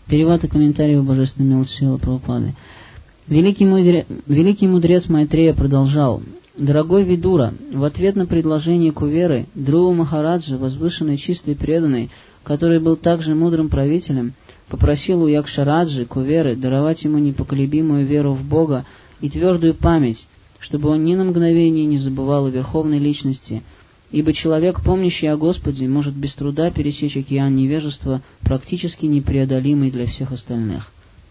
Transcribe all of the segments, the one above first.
Перевод и комментарий о божественной милости Шрилы Прабхупады. Великий мудрец Майтрея продолжал: «Дорогой Видура, в ответ на предложение Куверы, Друва Махараджа, возвышенный, чистый, преданный, который был также мудрым правителем, попросил у Якшараджи, Куверы, даровать ему непоколебимую веру в Бога и твердую память, чтобы он ни на мгновение не забывал о Верховной Личности, ибо человек, помнящий о Господе, может без труда пересечь океан невежества, практически непреодолимый для всех остальных».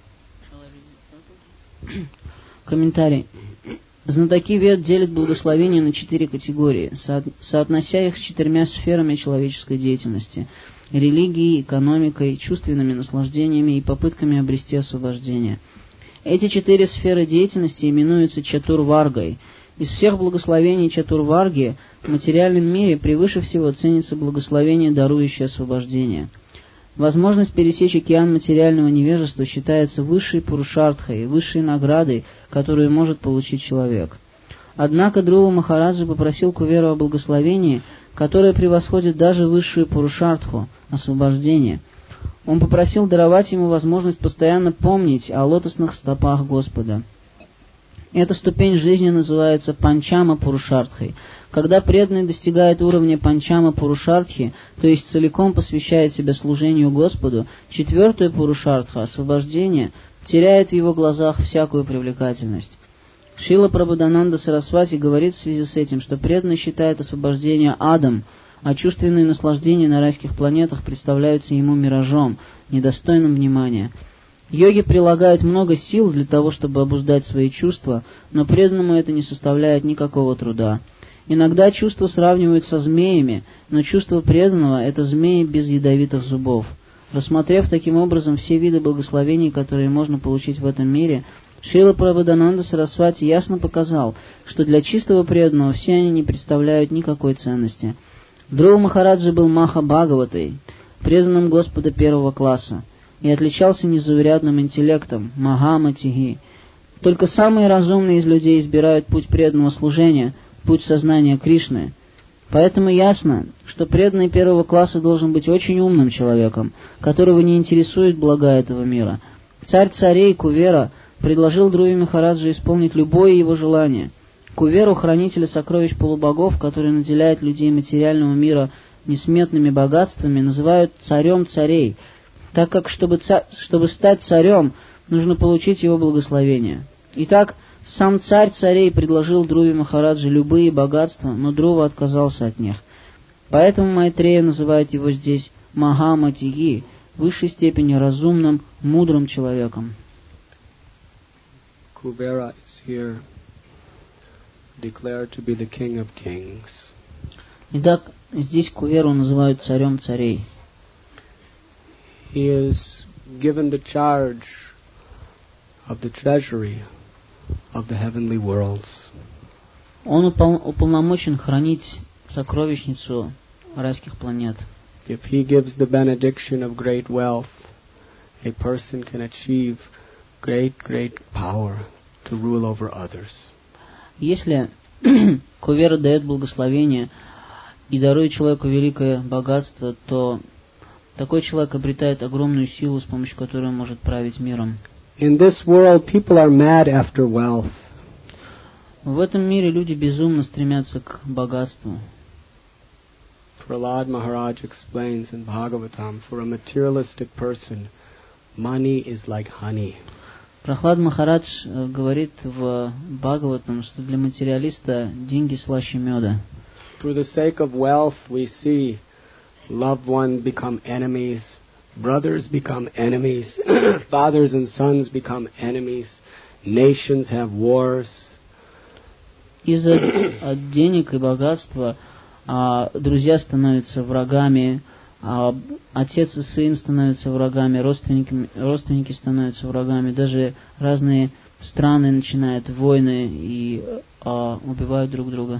Комментарий. Знатоки Вед делят благословения на 4 категории, соотнося их с 4 сферами человеческой деятельности: религией, экономикой, чувственными наслаждениями и попытками обрести освобождение. Эти 4 сферы деятельности именуются Чатурваргой. Из всех благословений Чатурварги в материальном мире превыше всего ценится благословение, дарующее освобождение. Возможность пересечь океан материального невежества считается высшей пурушартхой, высшей наградой, которую может получить человек. Однако Друва Махараджа попросил Куверу о благословении, которое превосходит даже высшую пурушартху – освобождение. Он попросил даровать ему возможность постоянно помнить о лотосных стопах Господа. Эта ступень жизни называется Панчама Пурушартхой. Когда преданный достигает уровня Панчама Пурушартхи, то есть целиком посвящает себя служению Господу, 4-я Пурушартха, освобождение, теряет в его глазах всякую привлекательность. Шрила Прабхупада Сарасвати говорит в связи с этим, что преданный считает освобождение адом, а чувственные наслаждения на райских планетах представляются ему миражом, недостойным внимания. Йоги прилагают много сил для того, чтобы обуздать свои чувства, но преданному это не составляет никакого труда. Иногда чувства сравнивают со змеями, но чувство преданного – это змеи без ядовитых зубов. Рассмотрев таким образом все виды благословений, которые можно получить в этом мире, Шрила Прабхупада Сарасвати ясно показал, что для чистого преданного все они не представляют никакой ценности. Друва Махараджа был Маха Бхагаватой, преданным Господа 1-го класса, и отличался незаурядным интеллектом, Махаматиги. Только самые разумные из людей избирают путь преданного служения, путь сознания Кришны. Поэтому ясно, что преданный 1-го класса должен быть очень умным человеком, которого не интересует блага этого мира. Царь царей Кувера предложил Друве Махараджа исполнить любое его желание. Куверу, хранителя сокровищ полубогов, который наделяет людей материального мира несметными богатствами, называют царем царей, так как, чтобы стать царем, нужно получить его благословение. Итак, сам царь царей предложил Друве Махараджа любые богатства, но Друва отказался от них. Поэтому Майтрея называет его здесь Махаматиги, в высшей степени разумным, мудрым человеком. Kuvera is here declared to be the king of kings. Итак, здесь Куверу называют царем царей. He is given the charge of the treasury of the heavenly worlds. Он уполномочен хранить сокровищницу райских планет. If he gives the benediction of great wealth, a person can achieve great power to rule over others. Если Кувера дает благословение и дарует человеку великое богатство, то такой человек обретает огромную силу, с помощью которой он может править миром. In this world, people are mad after wealth. В этом мире люди безумно стремятся к богатству. Prahlad Maharaj explains in Bhagavatam, for a materialistic person, money is like honey. Прахлад Махарадж говорит в Бхагаватам, что для материалиста деньги слаще меда. Through the sake of wealth, we see loved ones become enemies, brothers become enemies, fathers and sons become enemies, nations have wars. Из-за денег и богатства друзья становятся врагами, отец и сын становятся врагами, родственники становятся врагами, даже разные страны начинают войны и убивают друг друга.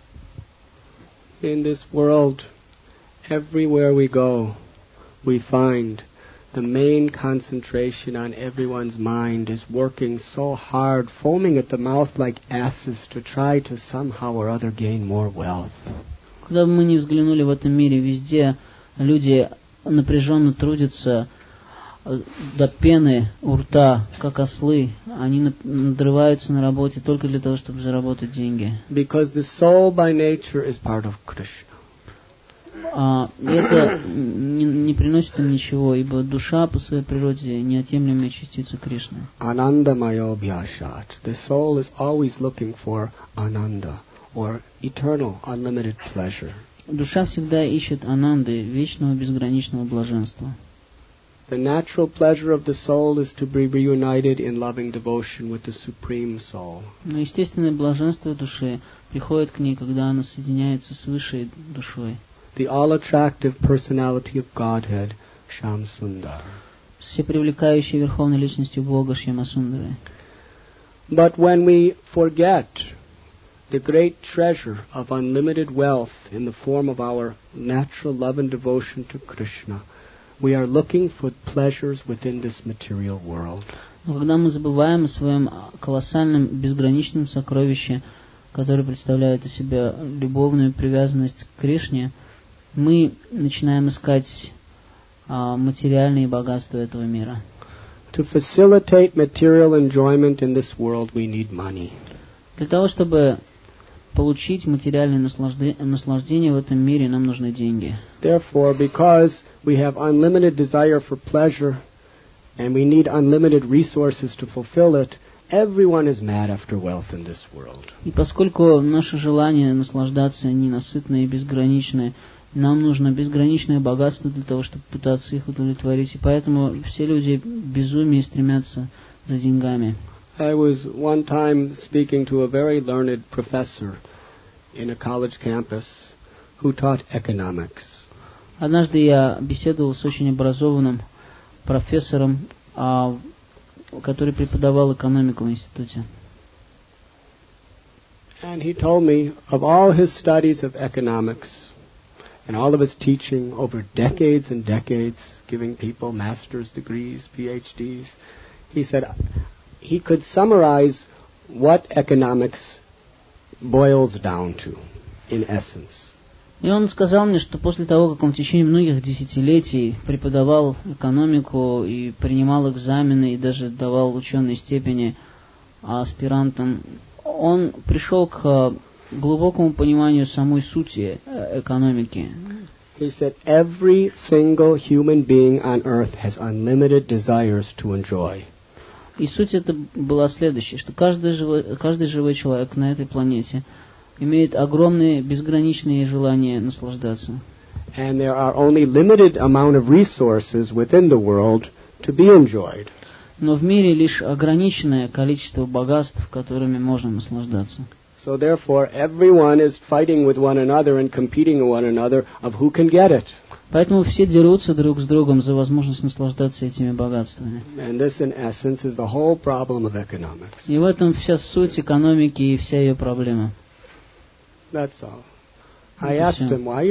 In this world, everywhere we go, we find the main concentration on everyone's mind is working so hard, foaming at the mouth like asses to try to somehow or other gain more wealth. Куда бы мы ни взглянули в этом мире, везде люди напряженно трудятся, до пены у рта, как ослы, они надрываются на работе только для того, чтобы заработать деньги. Because the soul by nature is part of Krishna. Это не приносит им ничего, ибо душа по своей природе неотъемлемая частица Кришны. Anandamayo bhyashat. The soul is always looking for ananda, or eternal, unlimited pleasure. Душа всегда ищет ананды, вечного безграничного блаженства. The natural pleasure of the soul is to be reunited in loving devotion with the Supreme Soul. Но естественное блаженство души приходит к ней, когда она соединяется с высшей душой. The all-attractive personality of Godhead, Shamsundar. Всепривлекающей верховной личностью Бога Шьямасундары. But when we forget the great treasure of unlimited wealth in the form of our natural love and devotion to Krishna, we are looking for pleasures within this material world. Но когда мы забываем о своем колоссальном, безграничном сокровище, которое представляет из себя любовную привязанность к Кришне, мы начинаем искать материальные богатства этого мира. To facilitate material enjoyment in this world, we need money. Для того, чтобы получить материальное наслаждение в этом мире, нам нужны деньги. Therefore, because we have unlimited desire for pleasure and we need unlimited resources to fulfill it, everyone is mad after wealth in this world. И поскольку наше желание наслаждаться ненасытно и безграничное, нам нужно безграничное богатство для того, чтобы пытаться их удовлетворить. И поэтому все люди в безумии стремятся за деньгами. I was one time speaking to a very learned professor in a college campus who taught economics. Однажды я беседовал с очень образованным профессором, который преподавал экономику в институте. And he told me of all his studies of economics and all of his teaching over decades and decades, giving people master's degrees, PhDs, he said he could summarize what economics boils down to, in essence. И он сказал мне, что после того, как он в течение многих десятилетий преподавал экономику и принимал экзамены и даже давал ученые степени аспирантам, он пришел к глубокому пониманию самой сути экономики. He said every single human being on earth has unlimited desires to enjoy. И суть это была следующая, что каждый живой человек на этой планете имеет огромные безграничные желания наслаждаться. And there are only limited amount of resources within the world to be enjoyed. Но в мире лишь ограниченное количество богатств, которыми можно наслаждаться. So therefore, everyone is fighting with one another and competing with one another of who can get it. Поэтому все дерутся друг с другом за возможность наслаждаться этими богатствами. And this, in essence, is the whole problem of economics. И в этом вся суть экономики и вся ее проблема. That's all. I asked him why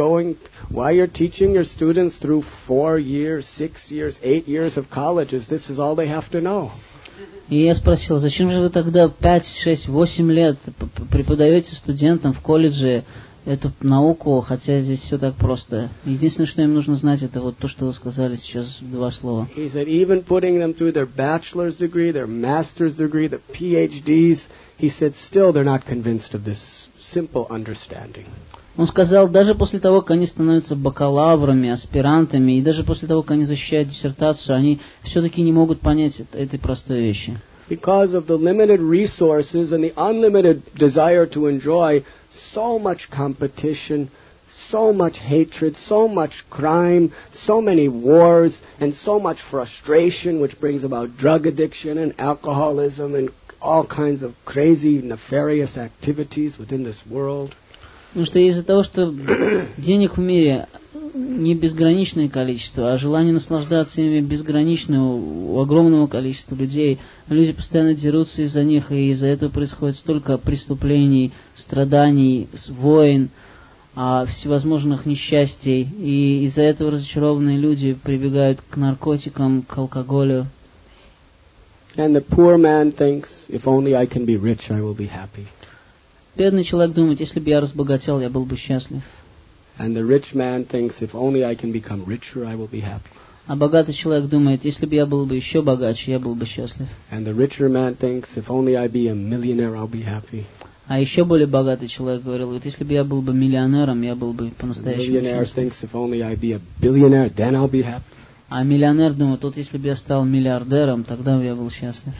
you're teaching your students through 4 years, 6 years, 8 years of colleges. This is all they have to know. И я спросил, зачем же вы тогда 5, 6, 8 лет преподаете студентам в колледже эту науку, хотя здесь все так просто. Единственное, что им нужно знать, это вот то, что вы сказали сейчас, 2 слова. He said even putting them through their bachelor's degree, their master's degree, their PhDs, he said still they're not convinced of this simple understanding. Он сказал, даже после того, как они становятся бакалаврами, аспирантами, и даже после того, как они защищают диссертацию, они все-таки не могут понять этой простой вещи. Because of the limited resources and the unlimited desire to enjoy, so much competition, so much hatred, so much crime, so many wars, and so much frustration, which brings about drug addiction and alcoholism and all kinds of crazy, nefarious activities within this world. Потому что из-за того, что денег в мире не безграничное количество, а желание наслаждаться ими безграничное у огромного количества людей, люди постоянно дерутся из-за них, и из-за этого происходит столько преступлений, страданий, войн, всевозможных несчастий, и из-за этого разочарованные люди прибегают к наркотикам, к алкоголю. And the poor man thinks, if only I can be rich, I will be happy. Бедный человек думает, если бы я разбогател, я был бы счастлив. And the rich man thinks, if only I can become richer, I will be happy. А богатый человек думает, если бы я был бы еще богаче, я был бы счастлив. And the richer man thinks, if only I be a millionaire, I'll be happy. А еще более богатый человек говорил, вот если бы я был бы миллионером, я был бы The по-настоящему millionaire счастлив. thinks, if only I be a billionaire, then I'll be happy. А миллионер думает, вот если бы я стал миллиардером, тогда бы я был счастлив.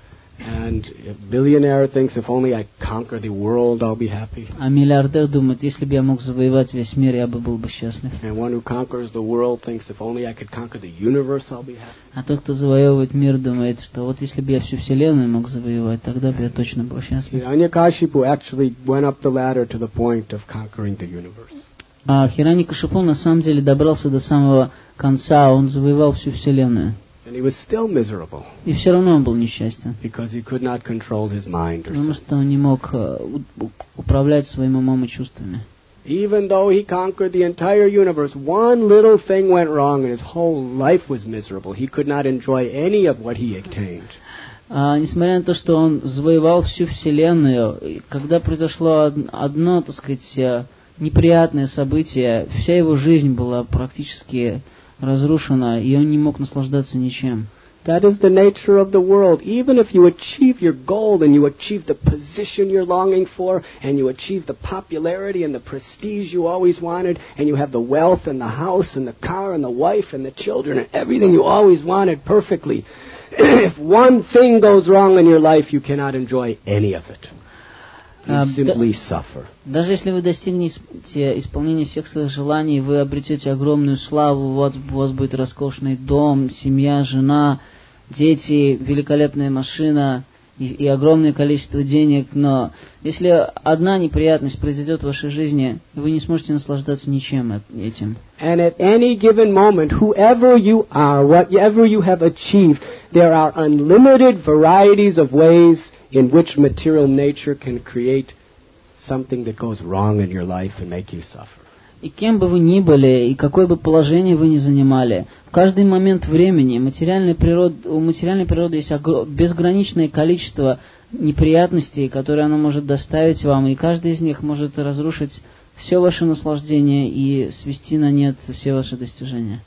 And a billionaire thinks, if only I conquer the world, I'll be happy. А миллиардер думает, если бы я мог завоевать весь мир, я бы был бы счастлив. And one who conquers the world thinks, if only I could conquer the universe, I'll be happy. А тот, кто завоевывает мир, думает, что вот если бы я всю вселенную мог завоевать, тогда бы я точно был счастлив. Hiranyakashipu actually went up the ladder to the point of conquering the universe. А Хираньякашипу на самом деле добрался до самого конца, он завоевал всю вселенную. And he was still miserable И все равно он был несчастен, because he could not control his mind or потому senses. что он не мог управлять своим умом и чувствами. Even though he conquered the entire universe, one little thing went wrong and his whole life was miserable. He could not enjoy any of what he attained. Несмотря на то, что он завоевал всю вселенную, и когда произошло одно, так сказать, неприятное событие, вся его жизнь была практически разрушена, и он не мог наслаждаться ничем. That is the nature of the world. Even if you achieve your goal and you achieve the position you're longing for and you achieve the popularity and the prestige you always wanted and you have the wealth and the house and the car and the wife and the children and everything you always wanted perfectly, if one thing goes wrong in your life, you cannot enjoy any of it. You simply suffer. Даже если вы достигнете исполнения всех своих желаний, вы обретете огромную славу, у вас будет роскошный дом, семья, жена, дети, великолепная машина и огромное количество денег, но если одна неприятность произойдет в вашей жизни, вы не сможете наслаждаться ничем этим. And at any given moment, whoever you are, whatever you have achieved, there are unlimited varieties of ways in which material nature can create something that goes wrong in your life and make you suffer. И кем бы вы ни были, и какое бы положение вы ни занимали, в каждый момент времени у материальной природы есть безграничное количество неприятностей, которые она может доставить вам, и каждый из них может разрушить все ваше наслаждение и свести на нет все ваши достижения.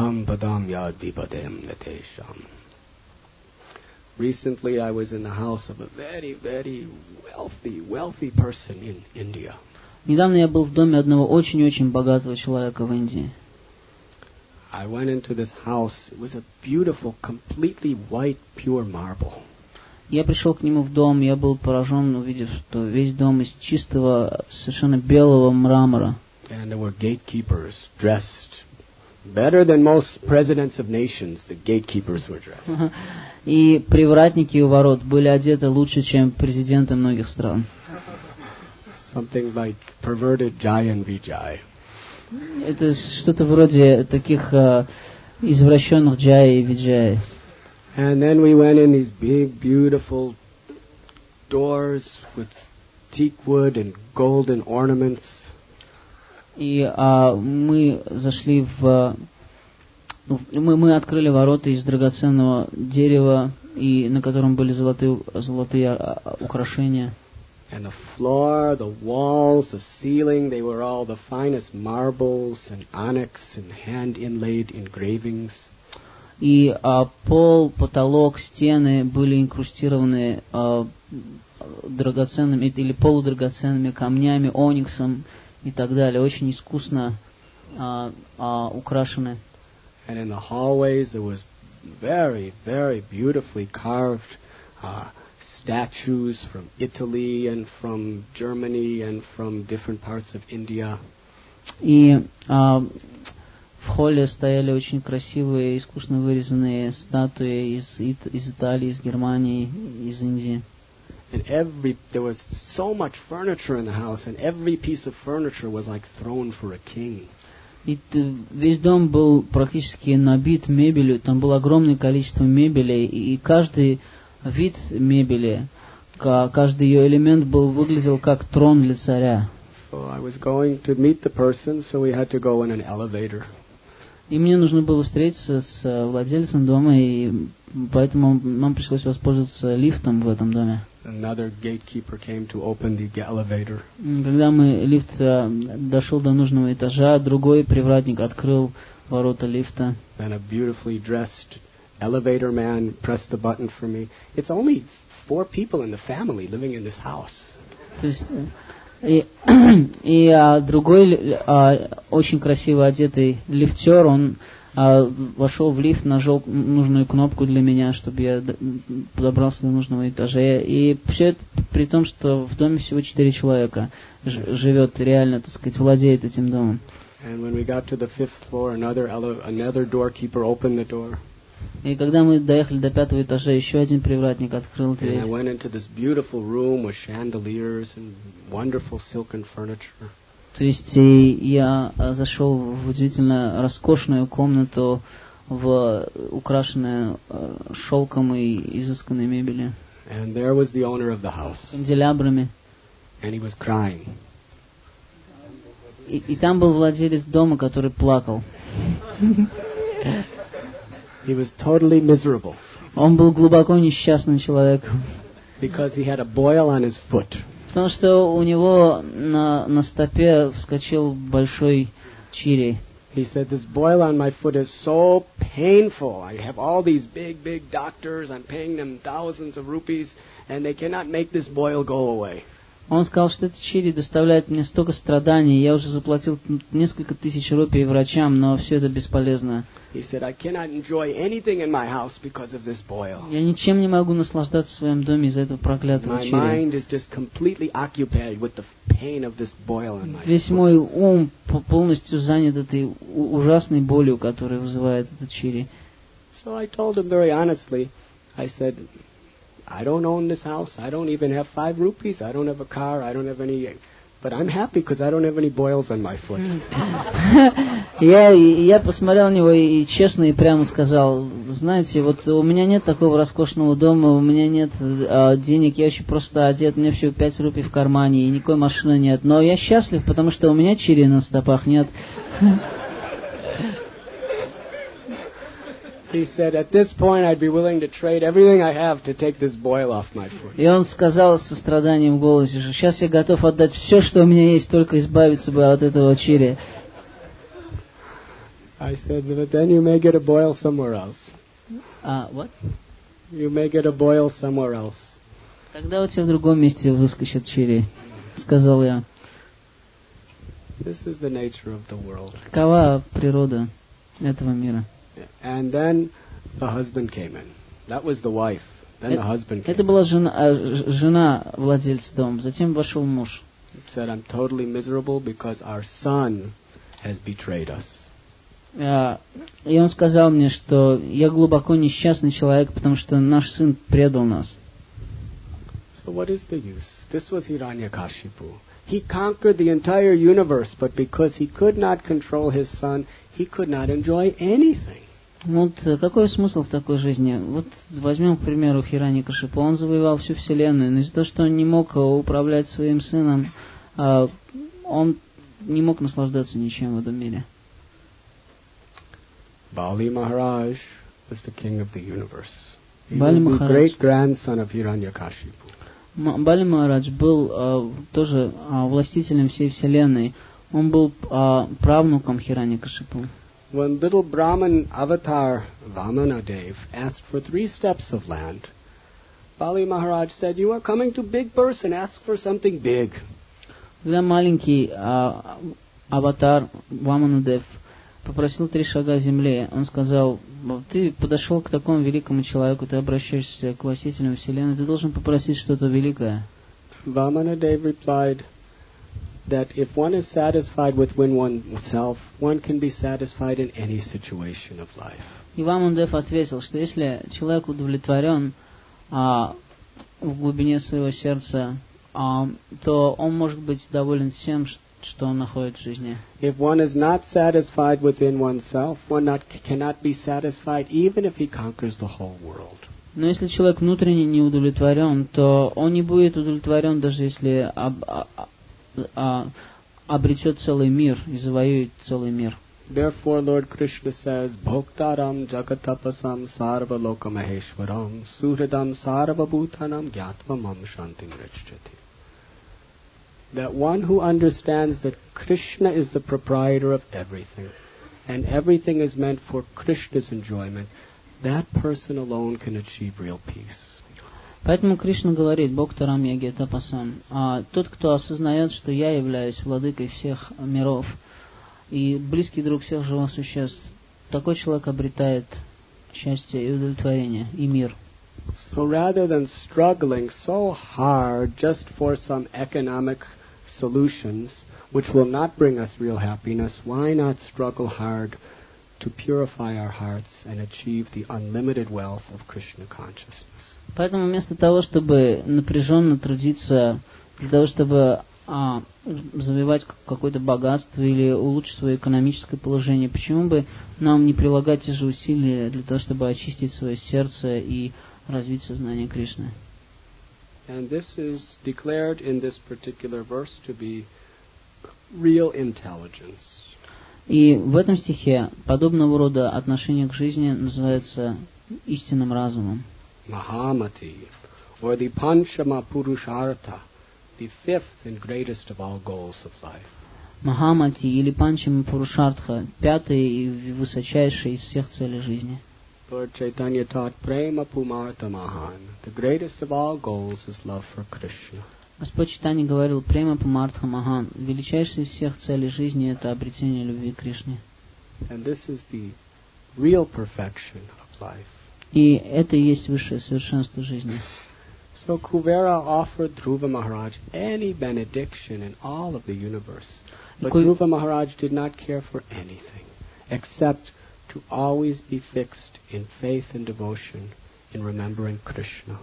Recently I was in the house of a very, very wealthy person in India. Недавно я был в доме одного очень-очень богатого человека в Индии. I went into this house. It was a beautiful, completely white, pure marble. Я пришел к нему в дом, я был поражен, увидев, что весь дом из чистого, совершенно белого мрамора. And there were gatekeepers dressed better than most presidents of nations. The gatekeepers were dressed. И привратники у ворот были одеты лучше, чем президенты многих стран. Something like perverted Jai and Vijay. Это что-то вроде таких извращенных Джая и Виджая. And then we went in these big, beautiful doors with teak wood and golden ornaments. И мы зашли мы открыли ворота из драгоценного дерева, и на котором были золотые украшения. And the floor, the walls, the ceiling, they were all the finest marbles and onyx and hand-inlaid engravings. И пол, потолок, стены были инкрустированы драгоценными или полудрагоценными камнями, ониксом и так далее. Очень искусно украшены. And in the hallways there was very, very beautifully carved statues from Italy and from Germany and from different parts of India. И в холле стояли очень красивые, искусно вырезанные статуи из Италии, из Германии, из Индии. And there was so much furniture in the house, and every piece of furniture was like thrown for a king. И весь дом был практически набит мебелью, там было огромное количество мебели, и каждый вид мебели, каждый ее элемент выглядел как трон для царя. So I was going to meet the person, so we had to go in an elevator. И мне нужно было встретиться с владельцем дома, и поэтому нам пришлось воспользоваться лифтом в этом доме. Another gatekeeper came to open the elevator. Когда лифт дошел до нужного этажа, другой привратник открыл ворота лифта. Then a beautifully dressed elevator man pressed the button for me. It's only 4 people in the family living in this house. То есть, другой очень красиво одетый лифтер, он вошел в лифт, нажал нужную кнопку для меня, чтобы я добрался до нужного этажа. И все это при том, что в доме всего 4 человека живет, реально, так сказать, владеет этим домом. And when we got to the 5th floor, another doorkeeper opened the door. И когда мы доехали до 5-го этажа, еще один привратник открыл дверь. And I went into this beautiful room with chandeliers and wonderful silken furniture. То есть я зашел в удивительно роскошную комнату, украшенную шелком и изысканной мебелью. And there was the owner of the house. Канделябрами. And he was crying. И там был владелец дома, который плакал. He was totally miserable. Он был глубоко несчастным человеком. Because he had a boil on his foot. Потому что у него на стопе вскочил большой чирий. He said, this boil on my foot is so painful. I have all these big doctors. I'm paying them thousands of rupees, and they cannot make this boil go away. Он сказал, что этот чирий доставляет мне столько страданий. Я уже заплатил несколько тысяч рупий врачам, но все это бесполезно. He said, I cannot enjoy anything in my house because of this boil. Я ничем не могу наслаждаться в своем доме из-за этого проклятого My чирия. mind is just completely occupied with the pain of this boil on my Весь foot. мой ум полностью занят этой ужасной болью, которую вызывает этот чирий. So I told him very honestly, I said, I don't own this house. I don't even have 5 rupees. I don't have a car. I don't have any... But I'm happy because I don't have any boils on my foot. Я посмотрел на него и честно и прямо сказал, знаете, вот у меня нет такого роскошного дома, у меня нет денег, я очень просто одет, у меня всего 5 рупий в кармане и никакой машины нет. Но я счастлив, потому что у меня чирия на стопах нет. He said, at this point, I'd be willing to trade everything I have to take this boil off my foot. И он сказал со страданием в голосе, что сейчас я готов отдать все, что у меня есть, только избавиться бы от этого чирия. I said, but then you may get a boil somewhere else. What? You may get a boil somewhere else. Тогда у тебя в другом месте выскочит чирий, сказал я. This is the nature of the world. Такова природа этого мира. And then the husband came in. That was the wife. Then the husband came Это была жена владельца дома. Затем вошел муж. He said, I'm totally miserable because our son has betrayed us. И он сказал мне, что я глубоко несчастный человек, потому что наш сын предал нас. So what is the use? This was Hiranyakashipu. He conquered the entire universe, but because he could not control his son, he could not enjoy anything. Вот какой смысл в такой жизни? Вот возьмем, к примеру, Хираньякашипу. Он завоевал всю вселенную, но из-за того, что он не мог управлять своим сыном, он не мог наслаждаться ничем в этом мире. Bali Maharaj was the king of the universe. He Бали was the Махарадж. great-grandson of Hiranyakashipu. Бали Махарадж был тоже властителем всей вселенной. Он был правнуком Хираньякашипу. When little Brahman avatar Vamanadev asked for 3 steps of land, Bali Maharaj said, you are coming to big person, ask for something big. Когда маленький аватар Ваманадев попросил 3 шага земли, он сказал, ты подошел к такому великому человеку, ты обращаешься к властителю вселенной, ты должен попросить что-то великое. Vamanadev replied that if one is satisfied within oneself, one can be satisfied in any situation of life. И Ваманадев ответил, что если человек удовлетворен в глубине своего сердца, то он может быть доволен всем, что он находит в жизни. If one is not satisfied within oneself, one cannot be satisfied even if he conquers the whole world. Но если человек внутренне не удовлетворен, то он не будет удовлетворен, даже если обретет целый мир и завоюет целый мир. Therefore, Lord Krishna says, Bhoktaram jagatapasam sarva lokamaheshwaram suhridam sarva bhutanam gyatvam shantim richyati. That one who understands that Krishna is the proprietor of everything, and everything is meant for Krishna's enjoyment, that person alone can achieve real peace. Поэтому Кришна говорит, Бхактарам Яги Тапасам, тот, кто осознает, что я являюсь владыкой всех миров и близкий друг всех живых существ, такой человек обретает счастье и удовлетворение, и мир. So rather than struggling so hard just for some economic solutions, which will not bring us real happiness, why not struggle hard to purify our hearts and achieve the unlimited wealth of Krishna consciousness? Поэтому вместо того, чтобы напряженно трудиться для того, чтобы завоевать какое-то богатство или улучшить свое экономическое положение, почему бы нам не прилагать те же усилия для того, чтобы очистить свое сердце и развить сознание Кришны? And this is declared in this particular verse to be real intelligence. И в этом стихе подобного рода отношение к жизни называется истинным разумом. Mahamati, or the Panchama Purushartha, the fifth and greatest of all goals of life. Махамати или Панчама Пурушартха, пятый и высочайший из всех целей жизни. Lord Chaitanya taught Prema Pumartha Mahan. The greatest of all goals is love for Krishna. Господь Чайтанья говорил, Према Пумартха Махан, величайший из всех целей жизни это обретение любви к Кришне. And this is the real perfection of life. И это и есть высшее совершенство жизни. So Kuvera offered Dhruva Maharaj any benediction in all of the universe. But Dhruva Maharaj did not care for anything except to always be fixed in faith and devotion in remembering Krishna.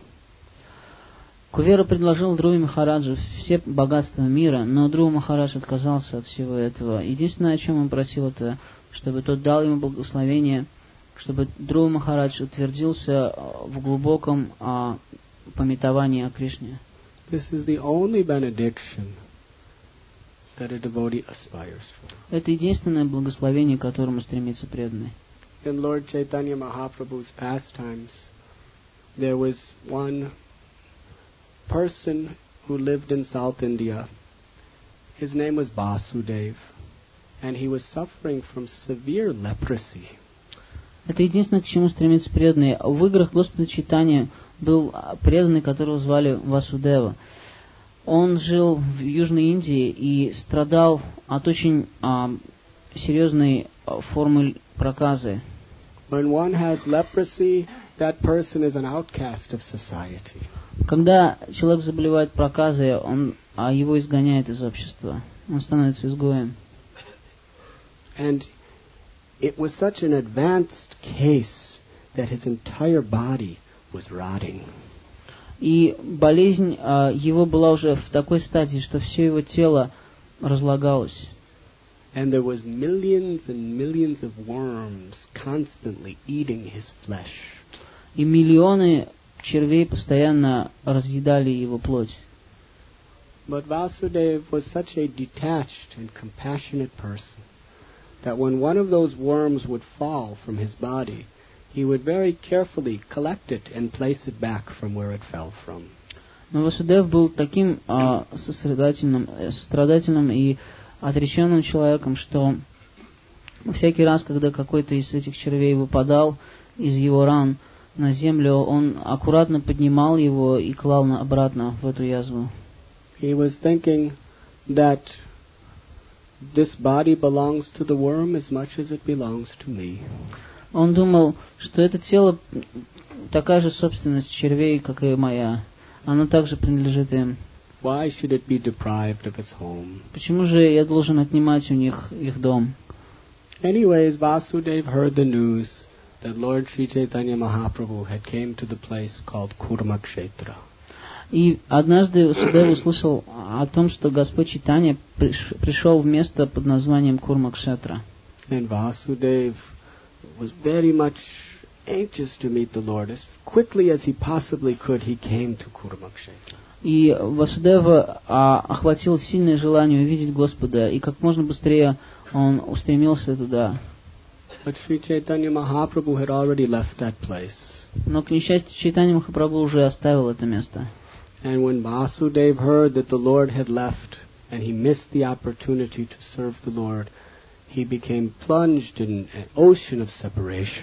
Кувера предложил Dhruva Махараджу все богатства мира, но Dhruva Махарадж отказался от всего этого. Единственное, о чем он просил, это чтобы тот дал ему благословение, чтобы Dhruva Махарадж утвердился в глубоком памятовании о Кришне. This is the only benediction that a devotee aspires for. Это единственное благословение, к которому стремится преданный. In Lord Chaitanya Mahaprabhu's pastimes, there was one person who lived in South India. His name was Vasudev, and he was suffering from severe leprosy. Это единственное, к чему стремится преданный. В играх Господа Чайтаньи был преданный, которого звали Васудева. Он жил в Южной Индии и страдал от очень серьезной формы проказы. When one has leprosy, that person is an outcast of society. Когда человек заболевает проказой, его изгоняет из общества. Он становится изгоем. And it was such an advanced case that his entire body was rotting. И болезнь его была уже в такой стадии, что все его тело разлагалось. And there was millions and millions of worms constantly eating his flesh. И миллионы червей постоянно разъедали его плоть. But Vasudev was such a detached and compassionate person that when one of those worms would fall from his body, he would very carefully collect it and place it back from where it fell from. Но Васудев был таким сострадательным и отреченным человеком, что всякий раз, когда какой-то из этих червей выпадал из его ран на землю, он аккуратно поднимал его и клал обратно в эту язву. He was thinking that this body belongs to the worm as much as it belongs to me. Он думал, что это тело такая же собственность червей, как и моя. Оно также принадлежит им. Why should it be deprived of its home? Почему же я должен отнимать у них их дом? Anyways, Vasudev heard the news that Lord Sri Chaitanya Mahaprabhu had came to the place called Kurmakshetra. И однажды Васудев услышал о том, что Господь Чайтанья пришел в место под названием Курмакшетра. And Vasudev was very much anxious to meet the Lord. As quickly as he possibly could, he came to Kurmakshetra. И Васудева охватило сильное желание увидеть Господа, и как можно быстрее он устремился туда. But Sri Chaitanya Mahaprabhu had already left that place. Но, к несчастью, Чайтанья Махапрабху уже оставил это место. And when Vasudev heard that the Lord had left, and he missed the opportunity to serve the Lord, he became plunged in an ocean of separation.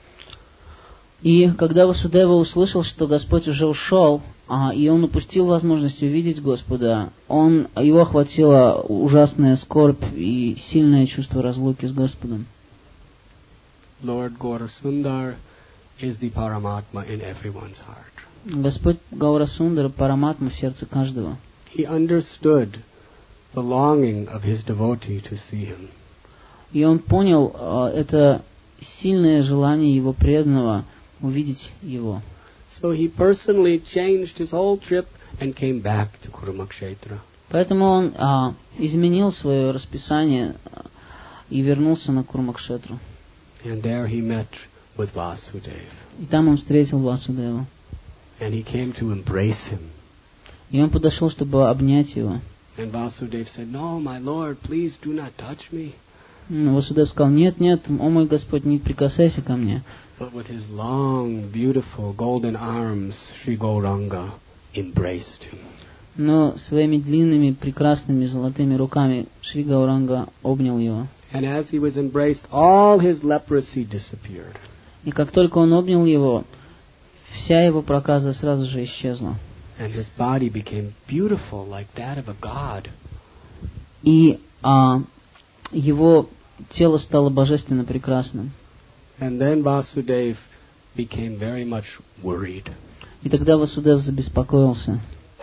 И когда Васудева услышал, что Господь уже ушел, и он упустил возможность увидеть Господа, его охватила ужасная скорбь и сильное чувство разлуки с Господом. Lord Gaurasundar is the Paramatma in everyone's heart. Господь Гаурасундар Параматма в сердце каждого. He understood the longing of his devotee to see him. И он понял это сильное желание его преданного увидеть его. So he personally changed his whole trip and came back to Kurukshetra. Поэтому он изменил свое расписание и вернулся на Курмакшетру. And there he met with Vasudeva. И там он встретил Васудеву. And he came to embrace him. И он подошел, чтобы обнять его. And Vasudeva said, "No, my Lord, please do not touch me." Васудев сказал: нет, о мой Господь, не прикасайся ко мне. But with his long, beautiful, golden arms, Sri Gauranga embraced him. Но своими длинными, прекрасными, золотыми руками Шри Гауранга обнял его. And as he was embraced, all his leprosy disappeared. И как только он обнял его, вся его проказа сразу же исчезла. And his body became beautiful, like that of a god. И его тело стало божественно прекрасным. And then Vasudeva became very much worried. И тогда Васудев забеспокоился.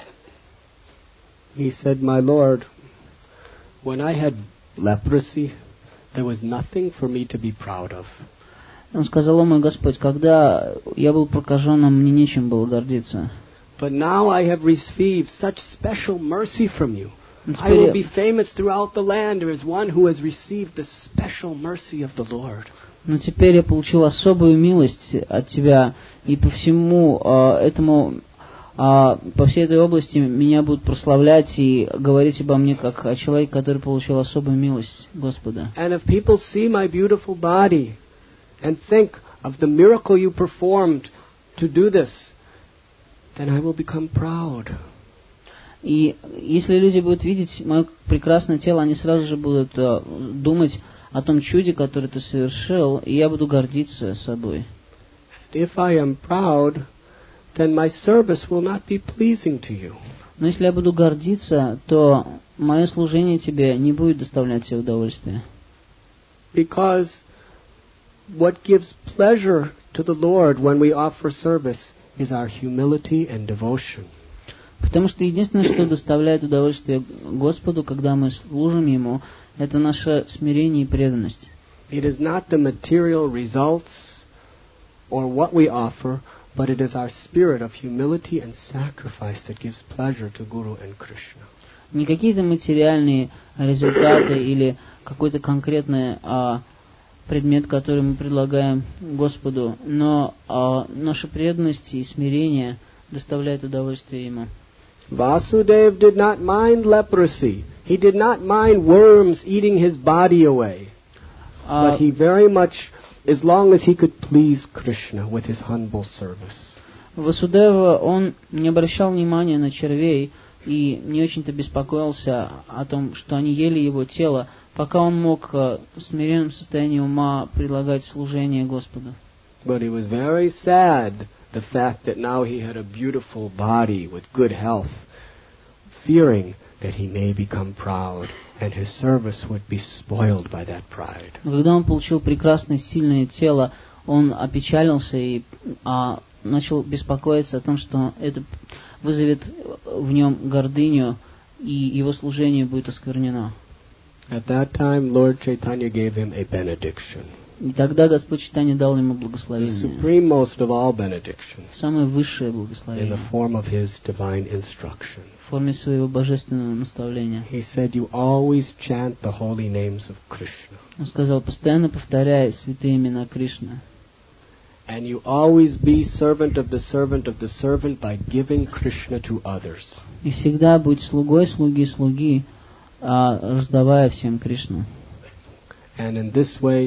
He said, "My Lord, when I had leprosy, there was nothing for me to be proud of. Он сказал: о мой Господь, когда я был прокаженным, мне нечем было гордиться. But now I have received such special mercy from you. I will be famous throughout the land as one who has received the special mercy of the Lord." Но теперь я получил особую милость от Тебя, и по всему этому, по всей этой области меня будут прославлять и говорить обо мне как о человеке, который получил особую милость Господа. And if people see my beautiful body and think of the miracle you performed to do this, then I will become proud. И если люди будут видеть мое прекрасное тело, они сразу же будут думать о том чуде, которое ты совершил, и я буду гордиться собой. If I am proud, then my service will not be pleasing to you. Но если я буду гордиться, то мое служение тебе не будет доставлять тебе удовольствие. Because what gives pleasure to the Lord when we offer service is our humility and devotion. Потому что единственное, что доставляет удовольствие Господу, когда мы служим Ему, это наше смирение и преданность. It is not the material results or what we offer, but it is our spirit of humility and sacrifice that gives pleasure to Guru and Krishna. Не какие-то материальные результаты или какой-то конкретный предмет, который мы предлагаем Господу, но наша преданность и смирение доставляют удовольствие Ему. Vasudeva did not mind leprosy. He did not mind worms eating his body away. But he very much, as long as he could please Krishna with his humble service. Васудева, он не обращал внимания на червей и не очень-то беспокоился о том, что они ели его тело, пока он мог в смиренном состоянии ума предлагать служение Господу. But he was very sad, the fact that now he had a beautiful body with good health, fearing that he may become proud, and his service would be spoiled by that pride. Но когда он получил прекрасное, сильное тело, он опечалился и начал беспокоиться о том, что это вызовет в нем гордыню, и его служение будет осквернено. At that time, Lord Chaitanya gave him a benediction. И тогда Господь Чайтанья дал ему The благословение, supremost of all benedictions, самое высшее in благословение, the form of his divine instruction. в форме своего божественного наставления. He said, "You always chant the holy names of Krishna, Он сказал: постоянно повторяй святые имена Кришны. and you always be servant of the servant by giving Krishna to others." И всегда будь слугой слуги, раздавая всем Кришну. And in this way,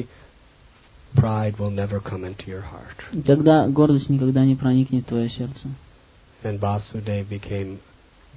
pride will never come into your heart. И тогда гордость никогда не проникнет в твое сердце. And Vasudeva became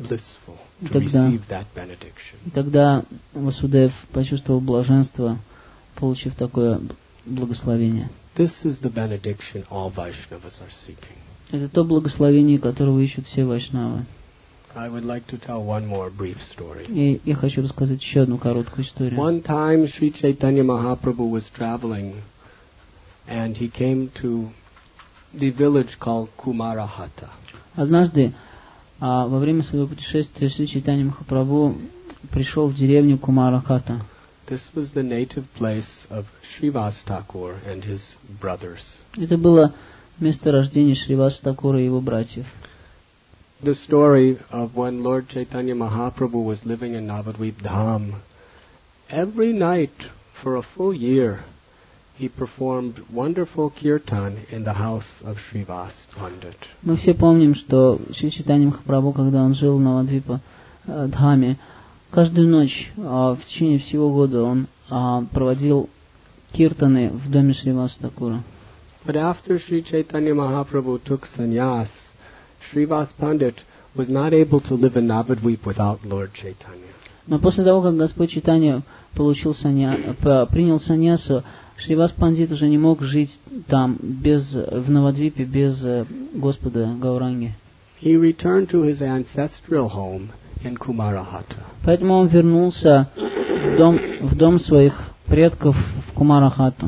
blissful to Тогда- receive that benediction. И тогда Васудев почувствовал блаженство получив такое благословение. This is the benediction all Vaishnavas are seeking. Это то благословение, которого ищут все вайшнавы. I would like to tell one more brief story. И я хочу рассказать еще одну короткую историю. One time Sri Chaitanya Mahaprabhu was traveling and he came to the village called Kumarahata. Однажды, во время своего путешествия, Шри Чайтанья Махапрабху пришел в деревню Кумарахата. This was the native place of Srivas Thakur and his brothers. Это было место рождения Шриваса Такура и его братьев. The story of when Lord Chaitanya Mahaprabhu was living in Navadvip Dham. Every night for a full year he performed wonderful kirtan in the house of Srivas Pandit. Мы все помним, что Шри Чайтанья Махапрабху, когда он жил в Навадвипа Дхаме, каждую ночь в течение всего года он проводил киртаны в доме Шриваса Такура. But after Sri Chaitanya Mahaprabhu took sannyas, Srivas Pandit was not able to live in Navadvip without Lord Chaitanya. Но после того, как Господь Чайтанья принял саньясу, Шривас Пандит уже не мог жить там в Навадвипе без Господа Гауранги. He returned to his ancestral home in Kumarahata. Поэтому он вернулся в дом своих предков в Кумарахату.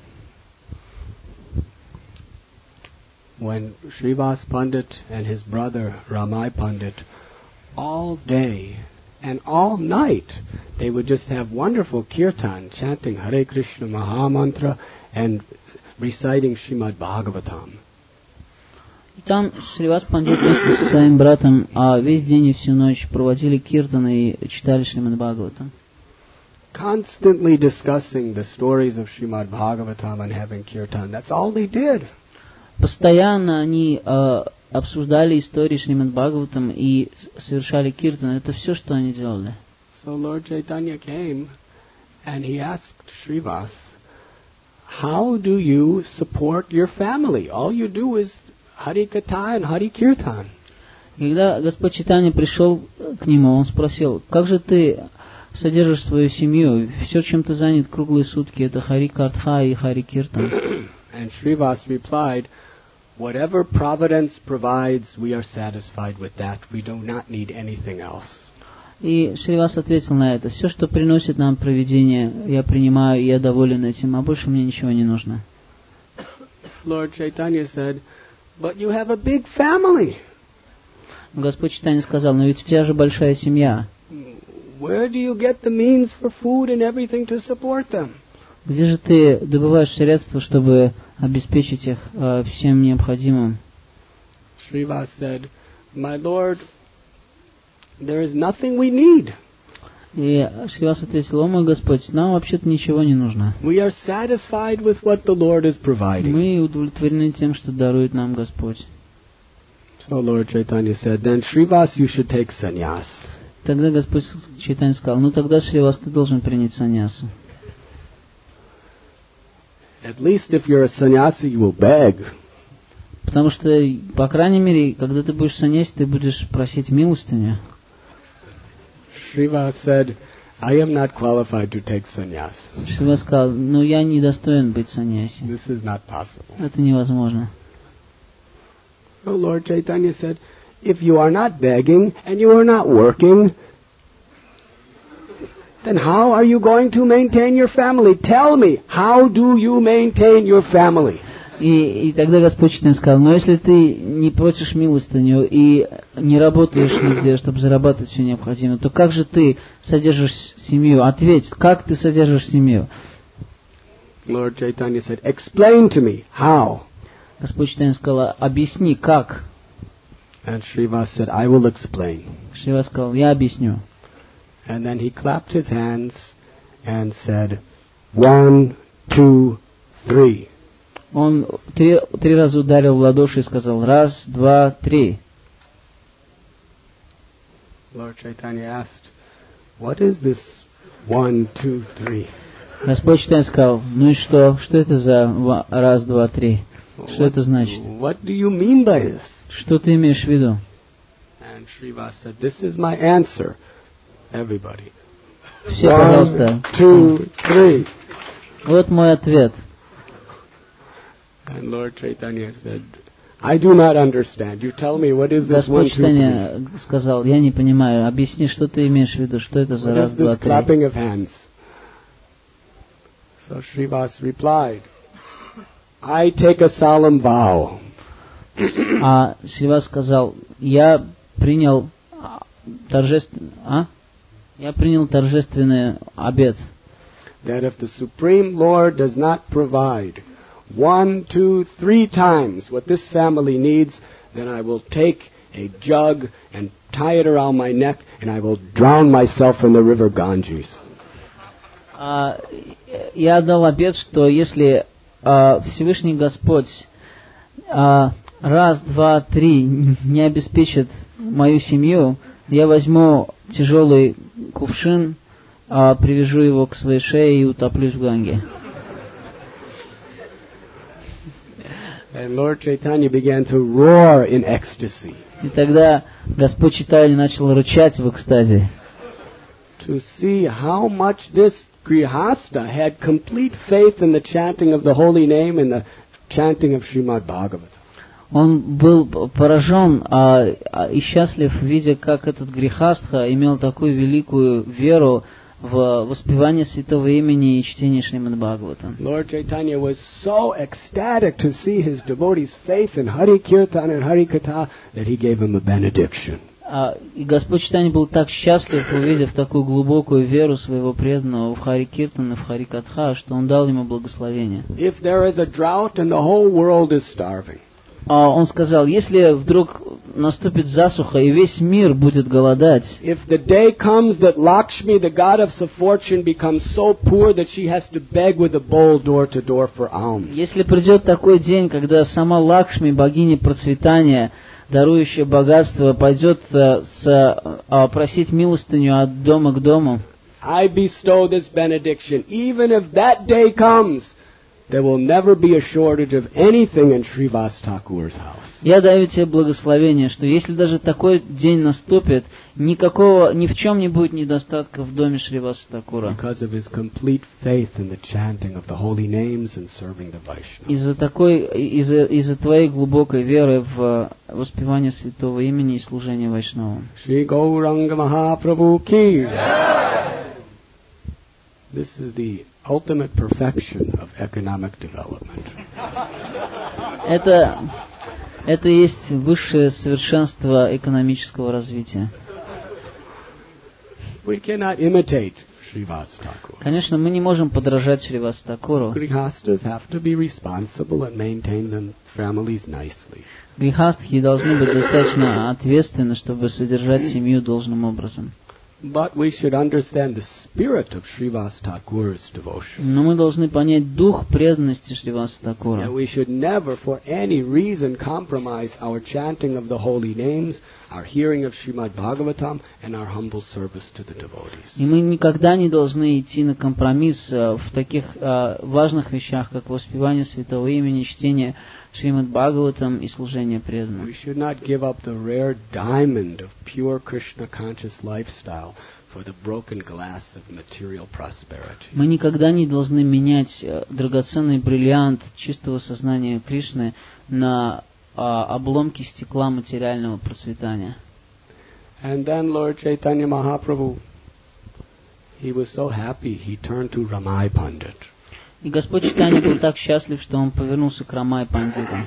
When Srivas Pandit and his brother Ramai Pandit all day and all night they would just have wonderful kirtan, chanting Hare Krishna Mahamantra and reciting Srimad Bhagavatam. И там Шривас Пандит вместе со своим братом весь день и всю ночь проводили киртаны и читали Шримад Бхагаватам. Constantly discussing the stories of Srimad Bhagavatam and having kirtan. That's all they did. Постоянно они обсуждали истории Шримад Бхагаватам и совершали киртан. Это все, что они делали. So Lord Chaitanya came and he asked Srivas, how do you support your family? All you do is Hari Katha and Hari Kirtan. Когда Господь Чайтанья пришел к нему, он спросил, как же ты содержишь свою семью? Все, чем ты занят круглые сутки, это Хари Катха и Хари Киртан. And Srivas replied, whatever providence provides, we are satisfied with that. We do not need anything else. И Шривас ответил на это, все, что приносит нам провидение, я принимаю, и я доволен этим, а больше мне ничего не нужно. Lord Chaitanya said, but you have a big family. Господь Чайтанья сказал, но ведь у тебя же большая семья. Where do you get the means for food and everything to support them? Где же ты добываешь средства, чтобы обеспечить их всем необходимым? Srivas said, my Lord, there is nothing we need. И Шривас ответил, о мой Господь, нам вообще-то ничего не нужно. We are satisfied with what the Lord is providing. Мы удовлетворены тем, что дарует нам Господь. So Lord Chaitanya said, then Srivas, you should take sannyas. Тогда Господь Чайтанья сказал, ну тогда, Шривас, ты должен принять саньясу. At least if you're a sannyasi, you will beg. Потому что, по крайней мере, когда ты будешь саньяси, ты будешь просить милостыню. Srivas said, I am not qualified to take sannyas. Шривас сказал, ну я не достоин быть саньяси. This is not possible. Это невозможно. So Lord Chaitanya said, if you are not begging and you are not working, then how are you going to maintain your family? Tell me, how do you maintain your family? И тогда Господь Чайтанья сказал, но если ты не просишь милостыню и не работаешь нигде, чтобы зарабатывать все необходимое, то как же ты содержишь семью? Ответь, как ты содержишь семью? Lord Chaitanya said, explain to me, how? Господь Чайтанья сказал, объясни, как? And Srivas said, I will explain. Шривас сказал, я объясню. And then he clapped his hands and said, 1, 2, 3. Он три раза ударил в ладоши и сказал, раз, два, три. Lord Chaitanya asked, what is this 1, 2, 3? Господь Чайтанья сказал, ну и что? Что это за раз, два, три? Что это значит? What do you mean by this? Что ты имеешь в виду? And Srivas said, this is my answer. Everybody. Все, пожалуйста. 1, 2, 3. Вот мой ответ. And Lord Chaitanya said, I do not understand. You tell me, what is this 1, 2, 3? Господь Чайтанья сказал, я не понимаю, объясни, что ты имеешь в виду, что это за What раз, is два, this три. clapping of hands? So Srivas replied, I take a solemn vow. А Шривас сказал, я принял торжественный обет, That if the Supreme Lord does not provide 1, 2, 3 times what this family needs, then I will take a jug and tie it around my neck and I will drown myself in the river Ganges. Я дал обет, что если Всевышний Господь раз, два, три не обеспечит мою семью, я возьму тяжелый кувшин, привяжу его к своей шее и утоплюсь в Ганге. And Lord Chaitanya began to roar in ecstasy. И тогда Господь Чайтанья начал рычать в экстазе. To see how much this Grihasta had complete faith in the chanting of the holy name and the chanting of Srimad Bhagavatam. Он был поражен и счастлив, видя, как этот Грихастха имел такую великую веру в воспевание святого имени и чтение Шримад Бхагаватам. Lord Chaitanya was so ecstatic to see his devotees' faith in Hari Kirtan and Hari Katha that he gave him a benediction. И Господь Чайтанья был так счастлив, увидев такую глубокую веру своего преданного в Хари Киртан и в Хари Катха, что он дал ему благословение. If there is a drought and the whole world is starving, Он сказал, если вдруг наступит засуха и весь мир будет голодать, if the day comes that Lakshmi, the goddess of fortune, becomes so poor that she has to beg with a bowl door to door for alms, если придет такой день, когда сама Лакшми, богиня процветания, дарующая богатство, пойдет просить милостыню от дома к дому, I bestow this benediction. Even if that day comes, there will never be a shortage of anything in Srivas Thakur's house. я даю тебе благословение, что если даже такой день наступит, ни в чем не будет недостатка в доме Шриваса Такура. Because of his complete faith in the chanting of the holy names and serving the Vaishnavas. Из-за твоей глубокой веры в воспевание святого имени и служение Вайшнавам. Shri Gauranga Mahaprabhu ki. This is the ultimate perfection of economic development. Это есть высшее совершенство экономического развития. We cannot imitate Srivas Thakur. Конечно, мы не можем подражать Шривасу Такуру. Grihastas have to be responsible and maintain their families nicely. Грихастхи должны быть достаточно ответственны, чтобы содержать семью должным образом. But we should understand the spirit of Srivas Thakur's devotion. Но мы должны понять дух преданности Шриваса Такура. And we should never, for any reason, compromise our chanting of the holy names, our hearing of Srimad Bhagavatam, and our humble service to the devotees. И мы никогда не должны идти на компромисс в таких важных вещах, как воспевание святого имени, чтение Шримад Бхагаватам и служение преданным. We should not give up the rare diamond of pure Krishna-conscious lifestyle for the broken glass of material prosperity. Мы никогда не должны менять драгоценный бриллиант чистого сознания Кришны на обломки стекла материального процветания. And then Lord Chaitanya Mahaprabhu, he was so happy, he turned to Ramai Pandit. И Господь Чайтанья был так счастлив, что он повернулся к Рамай Пандиту.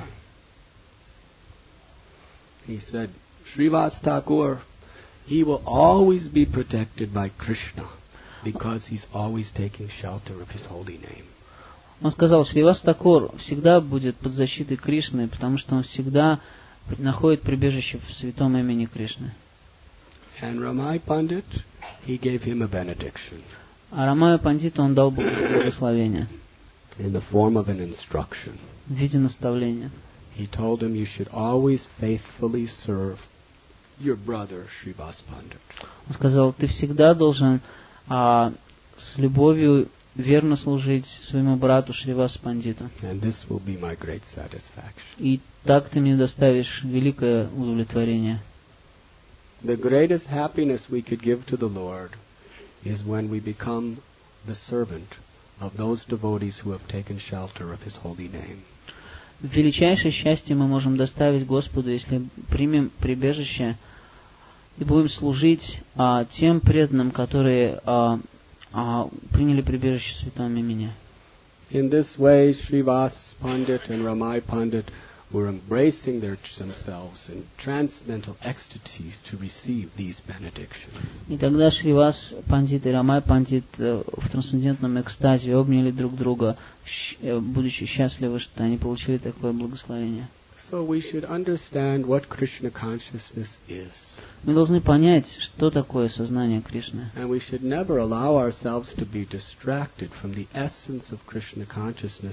He said, Srivas Thakur, he will always be protected by Krishna because he's always taking shelter of his holy name. Он сказал, Шривас Такур всегда будет под защитой Кришны, потому что он всегда находит прибежище в святом имени Кришны. And Ramai Pandit, he gave him a benediction А Рамаю Пандиту он дал благословение in the form of an instruction. в виде наставления. He told him you should always faithfully serve your brother Srivas Pandit. Он сказал, ты всегда должен с любовью верно служить своему брату Шривас Пандиту. And this will be my great satisfaction. И так ты мне доставишь великое удовлетворение. The greatest happiness we could give to the Lord is when we become the servant of those devotees who have taken shelter of His holy name. Величайшее счастье мы можем доставить Господу, если примем прибежище и будем служить тем преданным, которые приняли прибежище в святом имени. In this way, Srivas Pandit and Ramai Pandit were embracing themselves in transcendental ecstasies to receive these benedictions. И тогда Шривас Пандит и Рамай Пандит в трансцендентном экстазе обняли друг друга, будучи счастливы, что они получили такое благословение. So we should understand what Krishna consciousness is. Мы должны понять, что такое сознание Кришны. And we should never allow ourselves to be distracted from the essence of Krishna consciousness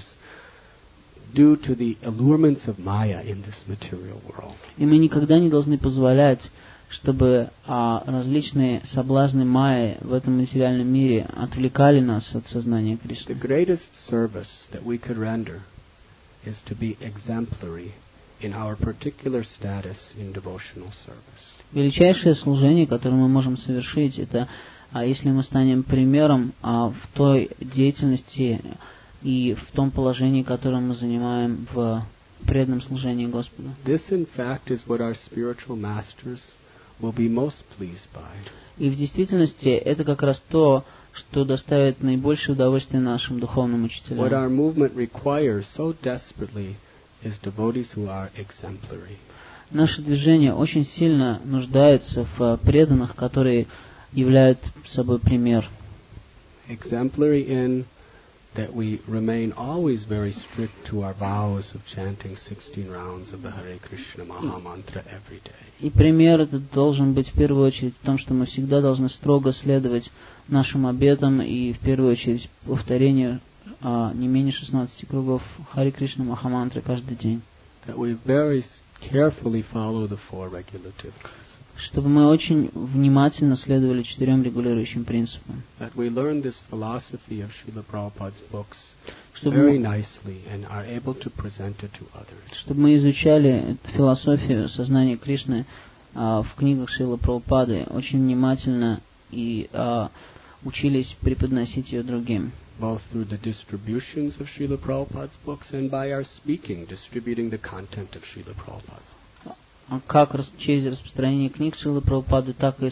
due to the allurements of Maya in this material world. И мы никогда не должны позволять, чтобы различные соблазны Майи в этом материальном мире отвлекали нас от сознания Кришны. The greatest service that we could render is to be exemplary in our particular status in devotional service. Величайшее служение, которое мы можем совершить, это если мы станем примером в той деятельности и в том положении, которое мы занимаем в преданном служении Господу. This, in fact, is what our spiritual masters will be most pleased by. И в действительности это как раз то, что доставит наибольшее удовольствие нашим духовным учителям. What our movement requires so desperately is devotees who are exemplary. Наше движение очень сильно нуждается в преданных, которые являют собой пример. Exemplary in that we remain always very strict to our vows of chanting 16 rounds of the Hare Krishna Maha Mantra every day. И пример этот должен быть в первую очередь в том, что мы всегда должны строго следовать нашим обетам и в первую очередь повторению не менее 16 кругов Харе Кришна Маха Мантры каждый день. That we very carefully follow the four regulative principles. Чтобы мы очень внимательно следовали 4 регулирующим принципам. That we learn this philosophy of Srila Prabhupada's books very nicely and are able to present it to others. Чтобы мы изучали эту философию сознания Кришны в книгах Шрилы Прабхупады очень внимательно и учились преподносить ее другим. Both through the distributions of Srila Prabhupada's books and by our speaking, distributing the content of Srila Prabhupada's. Как через распространение книг Шрилы Прабхупады, так и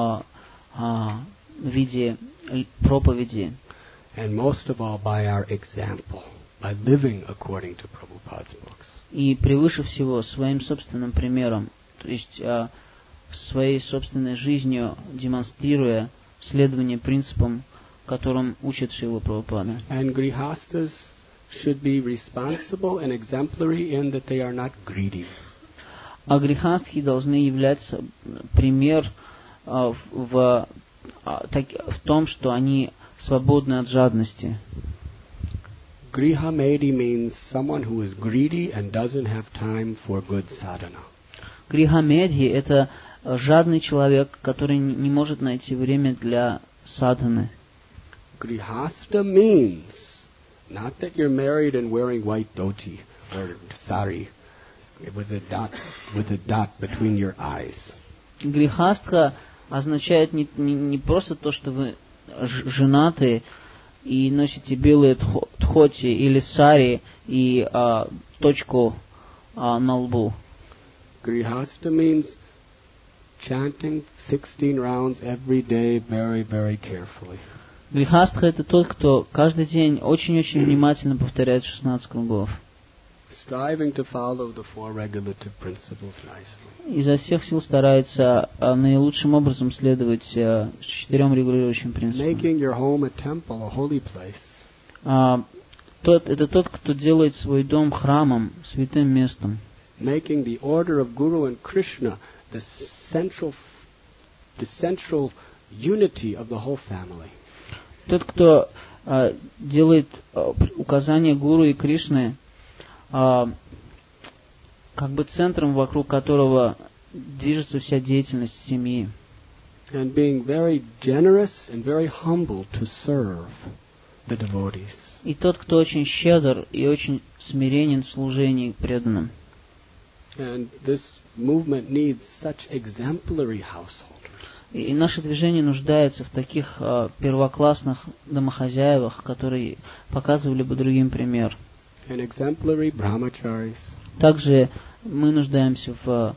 в виде проповеди. And most of all by our example, by living according to Prabhupada's books. И превыше всего своим собственным примером, то есть своей собственной жизнью демонстрируя следование принципам, которым учит Шрила Прабхупада. And grihastas should be responsible and exemplary in that they are not greedy. А грехастхи должны являться пример в том, что они свободны от жадности. Grihamedi means someone who is greedy and doesn't have time for good sadhana. Грихамедхи — это жадный человек, который не может найти время для садханы. Grihasta means not that you're married and wearing white dhoti or sari with a dot between your eyes. Грихастха означает не просто то, что вы женаты и носите белые тхоти или сари и точку на лбу. Grihasta means chanting 16 rounds every day very, very carefully. Грихастха — это тот, кто каждый день очень-очень внимательно повторяет 16 кругов. Striving to follow the four regulative principles nicely. Изо всех сил старается наилучшим образом следовать 4 регулирующим принципам. Making your home a temple, a holy place. Это тот, кто делает свой дом храмом, святым местом. Making the order of Guru and Krishna the central unity of the whole family. Тот, кто делает указания Гуру и Кришны как бы центром, вокруг которого движется вся деятельность семьи. And being very generous and very humble to serve the devotees. И тот, кто очень щедр и очень смиренен в служении преданным. And this movement needs such exemplary householders. И наше движение нуждается в таких первоклассных домохозяевах, которые показывали бы другим пример. And exemplary brahmacharis. Также мы нуждаемся в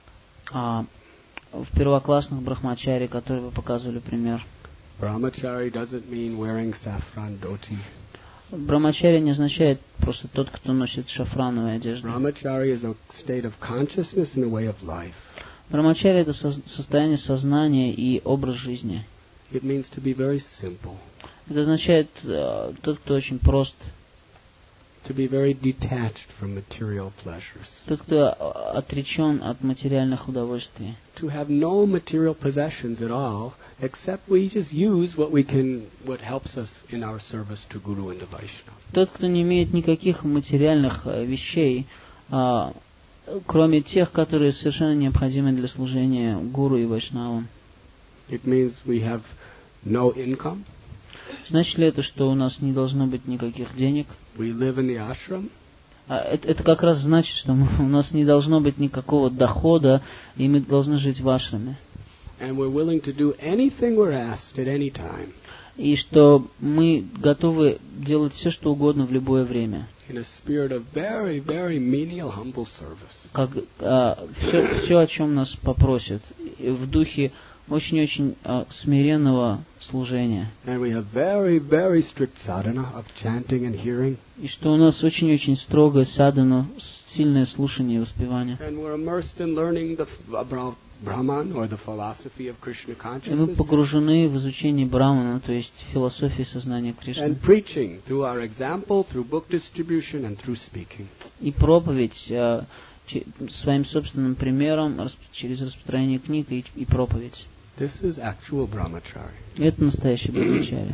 первоклассных брахмачари, которые бы показывали пример. Brahmachari doesn't mean wearing saffron dhoti. Брахмачари не означает просто тот, кто носит шафрановую одежду. Brahmachari is a state of consciousness and a way of life. Брахмачари — это состояние сознания и образ жизни. It means to be very simple. Это означает тот, кто очень прост. To be very detached from material pleasures. Тот, кто отречен от материальных удовольствий. To have no material possessions at all, except we just use what helps us in our service to Guru and the Vaishnava. Тот, кто не имеет никаких материальных вещей, кроме тех, которые совершенно необходимы для служения Гуру и Вайшнавам. It means we have no income. Значит ли это, что у нас не должно быть никаких денег? We live in the ashram. Это как раз значит, что у нас не должно быть никакого дохода, и мы должны жить в ашраме. And we're willing to do anything we're asked at any time. И что мы готовы делать все, что угодно в любое время. In a spirit of very, very menial, humble service. Все, о чем нас попросят, в духе очень-очень смиренного служения. And we have very, very strict sadhana of chanting and hearing. И что у нас очень-очень строгое садхана, сильное слушание и воспевание. And we're immersed in learning about Brahman, or the philosophy of Krishna И мы consciousness. погружены в изучение Брамана, то есть философии сознания Кришны. And preaching through our example, through book distribution, and through speaking. И проповедь своим собственным примером, через распространение книг и проповедь. This is actual brahmachari. Это настоящий брахмачари.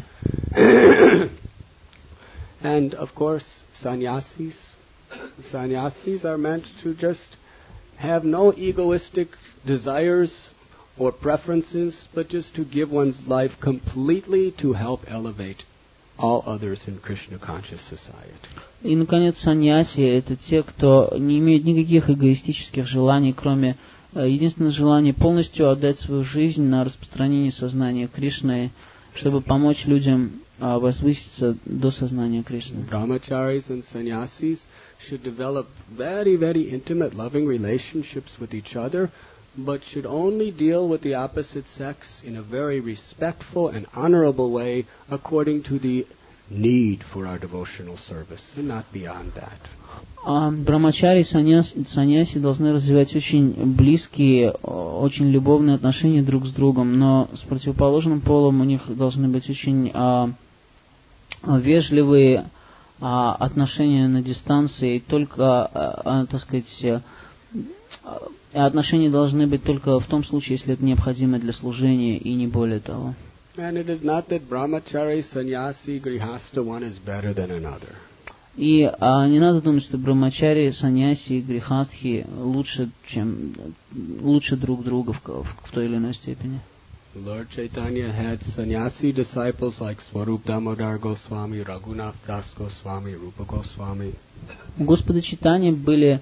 And of course, sannyasis. Sannyasis are meant to just have no egoistic desires or preferences, but just to give one's life completely to help elevate all others in Krishna conscious society. И, наконец, саньяси — это те, кто не имеют никаких эгоистических желаний, кроме единственного желания полностью отдать свою жизнь на распространение сознания Кришны, чтобы помочь людям возвыситься до сознания Кришны. Brahmacharis and sannyasis should develop very, very intimate, loving relationships with each other, but should only deal with the opposite sex in a very respectful and honorable way according to the need for our devotional service, and not beyond that. Брахмачари и саньяси должны развивать очень близкие, очень любовные отношения друг с другом, но с противоположным полом у них должны быть очень вежливые отношения на дистанции, и только, так сказать, отношения должны быть только в том случае, если это необходимо для служения, и не более того. And it is not that brahmachari, sannyasi, grihastha one is better than another. И не надо думать, что брахмачари, саньяси и грихастхи лучше друг друга в той или иной степени. Lord Chaitanya had sannyasi disciples like Swarup Damodar Goswami, Raghunath Das Goswami, Rupa Goswami. У Господа Чайтаньи были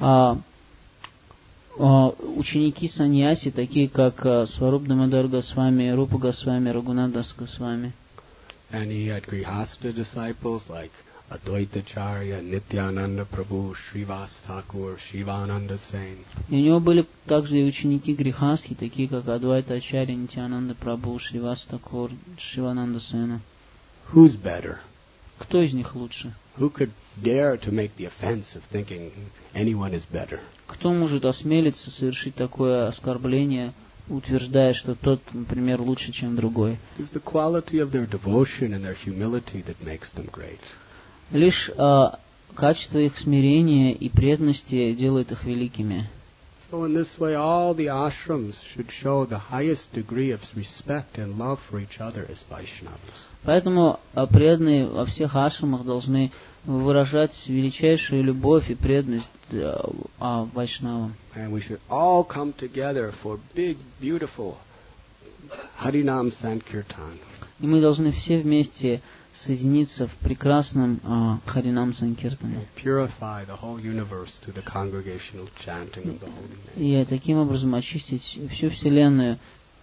ученики саньяси, такие как Сваруб Дамодар Госвами, Рупа Госвами, Рагунат Дас Госвами. And he had grihastha disciples like Advaitacharya, Nityananda Prabhu, Srivas Thakur, Shivananda Sen. И у него были также и ученики грихастхи, такие как Адвайта Ачарья, Нитьянанда Прабху, Шривас Такур, Шивананда Сена. Who's better? Кто из них лучше? Who could dare to make the offense of thinking anyone is better? Кто может осмелиться совершить такое оскорбление, утверждая, что тот, например, лучше, чем другой? It's the quality of their devotion and their humility that makes them great. Лишь качество их смирения и преданности делает их великими. So in this way, all the ashrams should show the highest degree of respect and love for each other as Vaishnavas. Поэтому преданные во всех ашрамах должны выражать величайшую любовь и преданность Вайшнавам. And we should all come together for big, beautiful Harinam Sankirtan. И мы должны все вместе соединиться в прекрасном Харинам Санкиртане. Purify the whole universe through the congregational chanting of the holy name. И таким образом очистить всю Вселенную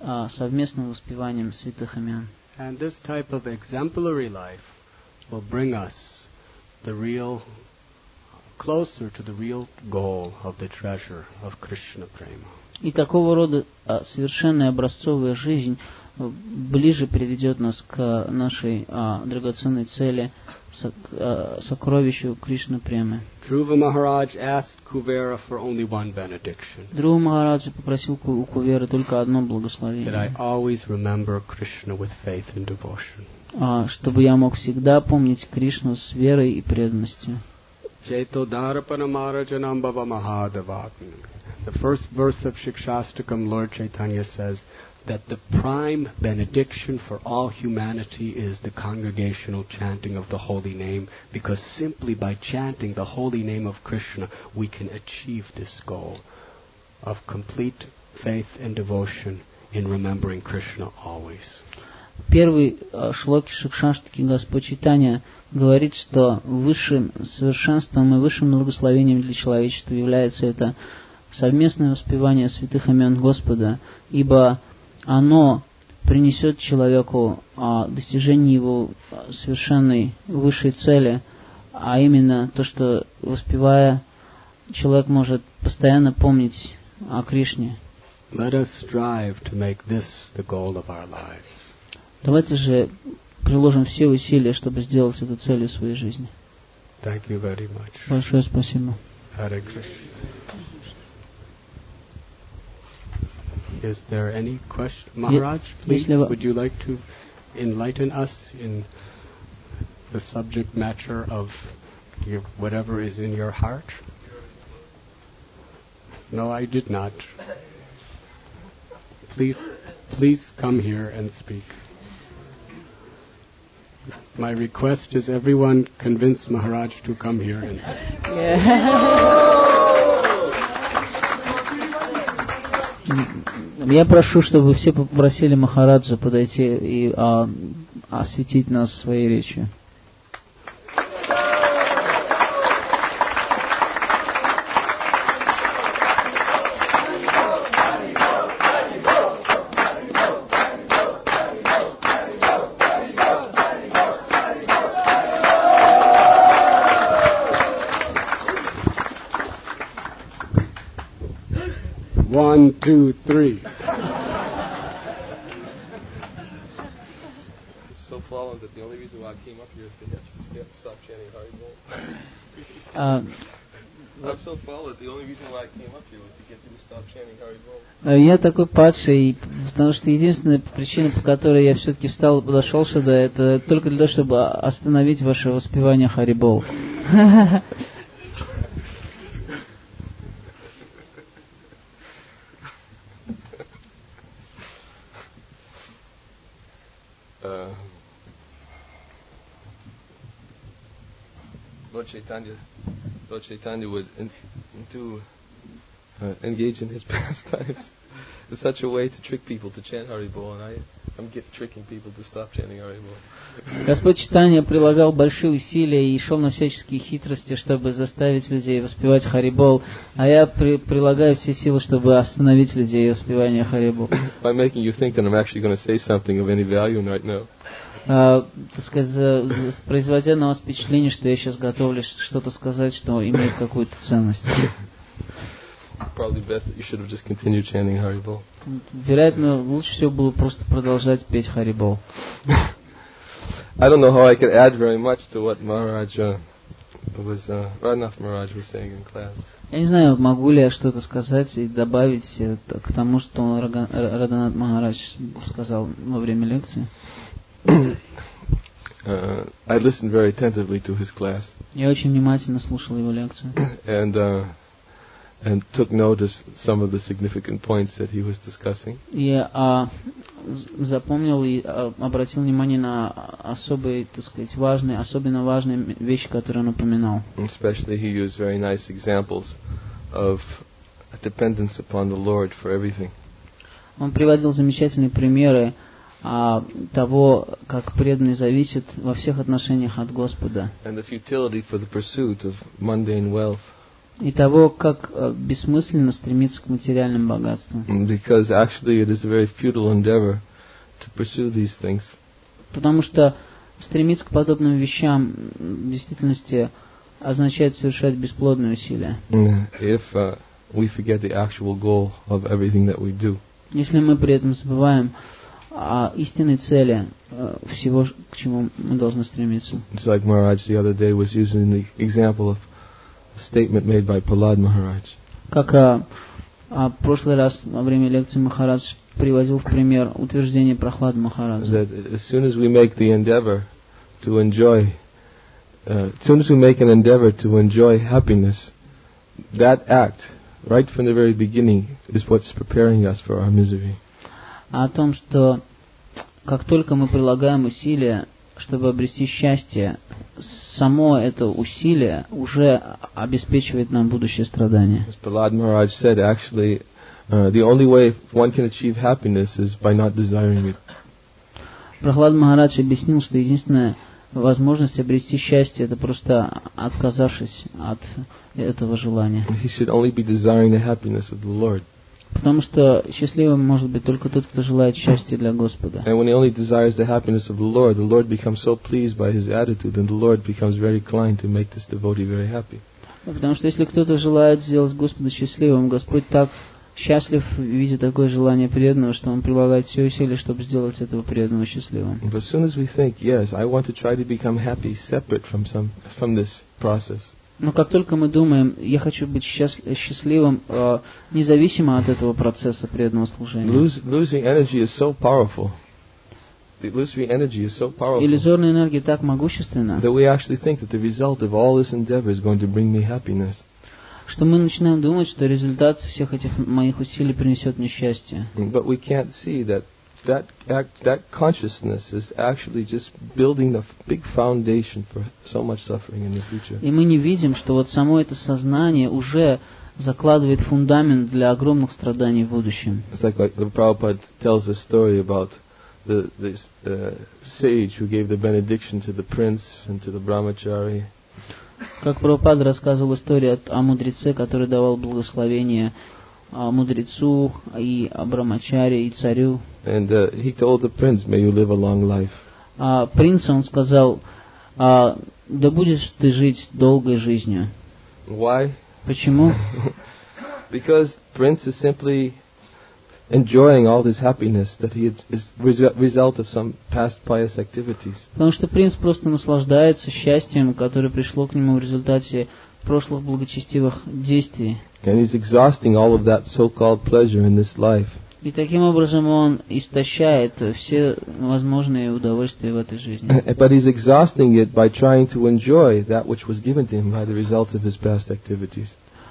совместным воспеванием святых имен. And this type of exemplary life will bring us the real, closer to the real goal of the treasure of Krishna Prema. И такого рода совершенная образцовая жизнь ближе приведет нас к нашей драгоценной цели, сокровищу Кришна Премы. Dhruva Maharaj asked Kuvera for only one benediction. Dhruva Махараджа попросил у Куверы только одно That I благословение, always remember Krishna with faith and devotion. чтобы я мог всегда помнить Кришну с верой и преданностью. Cheto Dharapana Marajanam Bhava Mahadavagni. The first verse of Shikshastakam, Lord Chaitanya says that the prime benediction for all humanity is the congregational chanting of the holy name, because simply by chanting the holy name of Krishna we can achieve this goal of complete faith and devotion in remembering Krishna always. Первый шлоки Шикшаштаки Господь Чайтанья говорит, что высшим совершенством и высшим благословением для человечества является это совместное воспевание святых имен Господа, ибо оно принесет человеку достижение его совершенной высшей цели, а именно то, что, воспевая, человек может постоянно помнить о Кришне. Let us strive to make this the goal of our lives. Давайте же приложим все усилия, чтобы сделать это целью своей жизни. Thank you very much. Большое спасибо. Hare Krishna. Is there any question? Maharaj, please, would you like to enlighten us in the subject matter of whatever is in your heart? No, I did not. Please come here and speak. My request is everyone convince Maharaj to come here and speak. Я прошу, чтобы все попросили Махараджа подойти и осветить нас своей речью. One, two, three. So fallen that the only reason why I came up here is to get you to stop chanting Haribol. I'm so fallen. The only reason why I came up here was to get you to stop chanting Haribol. Я такой падший, потому что единственная причина, по которой я все-таки встал и подошел сюда, это только для того, чтобы остановить ваше воспевание Харибол. Lord Chaitanya would engage in his pastimes in such a way to trick people to chant Haribol, and I'm tricking people to stop chanting Haribol. Господь Чайтанья прилагал большие усилия и шел на всяческие хитрости, чтобы заставить людей воспевать Харибол, а я прилагаю все силы, чтобы остановить людей в воспевании Харибол. By making you think that I'm actually going to say something of any value right now. Так сказать, производя на вас впечатление, что я сейчас готовлюсь что-то сказать, что имеет какую-то ценность. Probably best that you should have just continued chanting Haribol. Вероятно, лучше всего было просто продолжать петь Харибол. I don't know how I could add very much to what Radhanath Maharaj was saying in class. Я не знаю, могу ли я что-то сказать и добавить к тому, что Радханат Махарадж сказал во время лекции. I listened very attentively to his class. Я очень внимательно слушал его лекцию. And took notice some of the significant points that he was discussing. И запомнил и обратил внимание на особые, так сказать, особенно важные вещи, которые он упоминал. Especially he used very nice examples of dependence upon the Lord for everything. Он приводил замечательные примеры того, как преданный зависит во всех отношениях от Господа. And the futility for the pursuit of mundane wealth. и того, как бессмысленно стремиться к материальным богатствам. Because actually it is a very futile endeavor to pursue these things. Потому что стремиться к подобным вещам в действительности означает совершать бесплодные усилия. If we forget the actual goal of everything that we do. Если мы при этом забываем о истинной цели всего, к чему мы должны стремиться. It's like Maharaj the other day was using the example of a statement made by Prahlad Maharaj. Как в прошлый раз во время лекции Махарадж приводил в пример утверждение Прахлада Махараджа. That as soon as we make the endeavor to enjoy, as soon as we make an endeavor to enjoy happiness, that act, right from the very beginning, is what's preparing us for our misery. О том, что как только мы прилагаем усилия, чтобы обрести счастье, само это усилие уже обеспечивает нам будущее страдание. As Prahlad Maharaj said, actually, the only way one can achieve happiness is by not desiring it. Прахлад Махарадж объяснил, что единственная возможность обрести счастье — это просто отказавшись от этого желания. He should only be desiring the happiness of the Lord. Потому что счастливым может быть только тот, кто желает счастья для Господа. And when he only desires the happiness of the Lord becomes so pleased by his attitude, and the Lord becomes very inclined to make this devotee very happy. Потому что если кто-то желает сделать Господа счастливым, Господь так счастлив, видя такое желание преданного, что он прилагает все усилия, чтобы сделать этого преданного счастливым. But as soon as we think, yes, I want to try to become happy, separate from this process. Но как только мы думаем, я хочу быть счастливым, независимо от этого процесса преданного служения. Illusory energy is so powerful. The illusory energy is so powerful. Иллюзорная энергия так могущественна, That we actually think that the result of all this endeavor is going to bring me happiness. что мы начинаем думать, что результат всех этих моих усилий принесет мне счастье. But we can't see that consciousness is actually just building the big foundation for so much suffering in the future. И мы не видим, что вот само это сознание уже закладывает фундамент для огромных страданий в будущем. It's like the Prabhupada tells a story about the sage who gave the benediction to the prince and to the brahmachari. Как Прабхупада рассказывал историю о мудреце, который давал благословение мудрецу и Брахмачаре, и царю. And he told the prince, "May you live a long life." Принцу он сказал, да будешь ты жить долгой жизнью. Why? Почему? Because prince is simply enjoying all this happiness that is result of some past pious activities. Потому что принц просто наслаждается счастьем, которое пришло к нему в результате прошлых благочестивых действий. And he's exhausting all of that so-called pleasure in this life. И таким образом он истощает все возможные удовольствия в этой жизни. But he's exhausting it by trying to enjoy that which was given to him by the result of his past activities.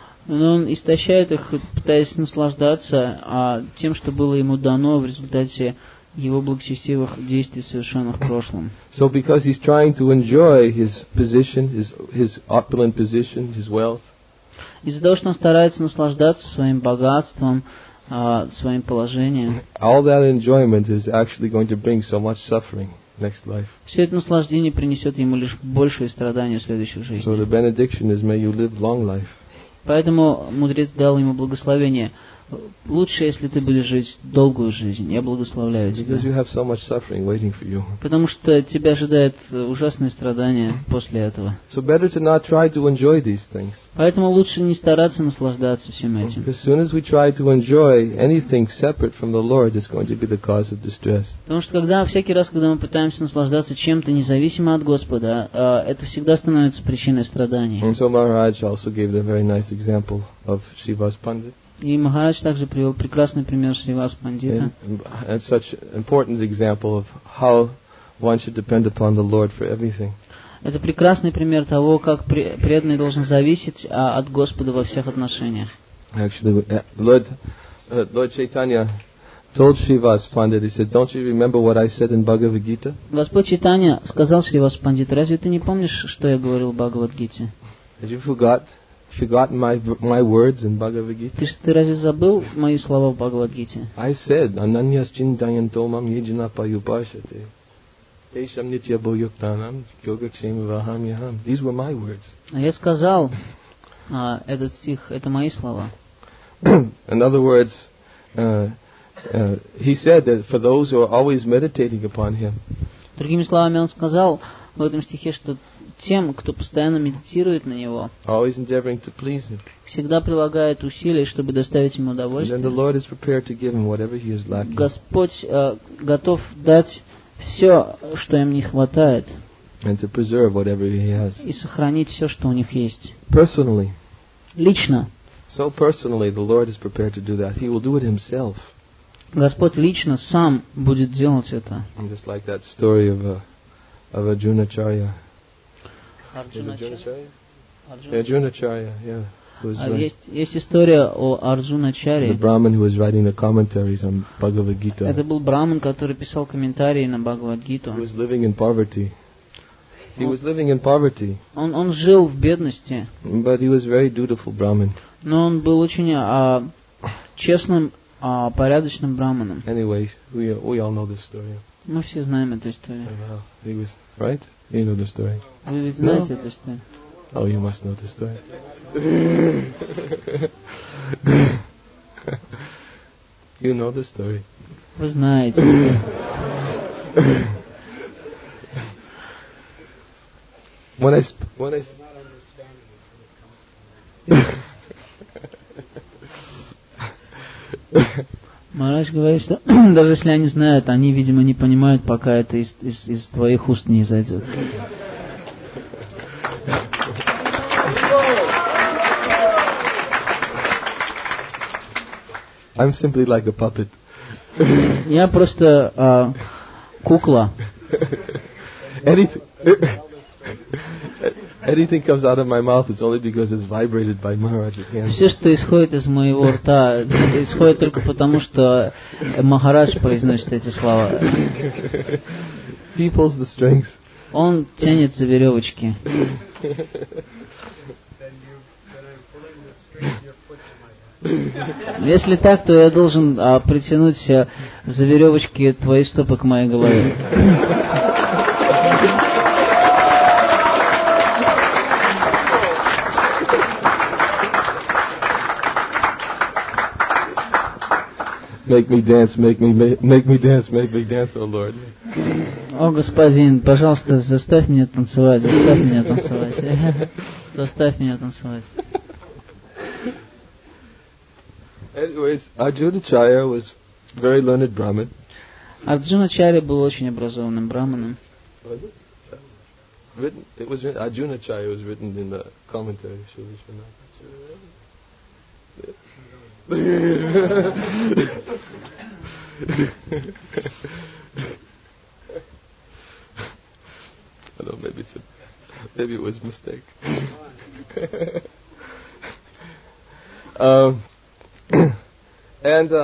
Но он истощает их, пытаясь наслаждаться тем, что было ему дано в результате его благочестивых действий, совершенных в прошлом. So because he's trying to enjoy his position, his opulent position, his wealth, из-за того, что он старается наслаждаться своим богатством, своим положением, all that enjoyment is actually going to bring so much suffering next life. Все это наслаждение принесет ему лишь большие страдания в следующих жизнях. So the benediction is, may you live long life. Поэтому мудрец дал ему благословение. Лучше, если ты будешь жить долгую жизнь. Я благословляю тебя. Because you have so much suffering waiting for you. Потому что тебя ожидает ужасные страдания после этого. So better to not try to enjoy these things. Поэтому лучше не стараться наслаждаться всем этим. As soon as we try to enjoy anything separate from the Lord, it's going to be the cause of distress. Потому что всякий раз, когда мы пытаемся наслаждаться чем-то независимо от Господа, это всегда становится причиной страданий. And so Maharaj also gave the very nice example of Srivas Pandit. И Махарадж также привел прекрасный пример Сривас Пандита. And such an important example of how one should depend upon the Lord for everything. Это прекрасный пример того, как преданный должен зависеть от Господа во всех отношениях. Actually, Lord Chaitanya told Srivas Pandit, he said, "Don't you remember what I said in Bhagavad Gita?" Господь Чайтанья сказал Сривас Пандиту: разве ты не помнишь, что я говорил в Бхагавад-гите? Had you forgotten my words in Bhagavad Gita? Ты разве забыл мои слова в Бхагавад-гите? I said, "Ananyas chintayanto mam yejana payupashate, tesham nitya bhoyuktanam yogakshema vaham yaham." These were my words. А я сказал, Этот стих — это мои слова. In other words, he said that for those who are always meditating upon him, Другими словами, он сказал в этом стихе, что тем, кто постоянно медитирует на него, always endeavoring to please him, всегда прилагает усилия, чтобы доставить ему and then the удовольствие, Lord is prepared to give him whatever he is lacking. Господь готов дать все, что им не хватает, And to preserve whatever he has. и сохранить все, что у них есть. Personally, Лично. so personally, the Lord is prepared to do that. He will do it himself. Господь лично сам будет делать это. And just like that story of Arjunacharya. Is it Arjunacharya? Arjunacharya, yeah. Есть история о The Арджуначаре. Brahmin who was writing the commentaries on Bhagavad Gita. Это был браман, который писал комментарии на Бхагавад-гиту. He was living in poverty. He was living in poverty, Он жил в бедности, but he was very dutiful Brahmin. но он был очень честным, порядочным браманом. Anyways, we all know this story. Мы все знаем эту историю. He was, right? You know the story. Вы ведь знаете эту историю? Oh, you must know the story. You know the story. Вы знаете. When I Махарадж говорит, что даже если они знают, они, видимо, не понимают, пока это из твоих уст не изойдет. I'm simply like a puppet. Я просто кукла. Anything comes out of my mouth, it's only because it's vibrated by Maharaj's hands. Все, что исходит из моего рта, исходит только потому, что Махарадж произносит эти слова. He pulls the strings. Он тянет за веревочки. Если так, то я должен притянуть за веревочки твои стопы к моей голове. Make me dance, make me dance, oh Lord. О, Господин, пожалуйста, заставь меня танцевать, заставь меня танцевать. Заставь меня танцевать. Anyways, Arjunacharya was very learned Brahmin. Арджуначаря был очень образованным браманом. Was it? Arjunacharya was written in the commentary. I don't know, maybe it was a mistake. And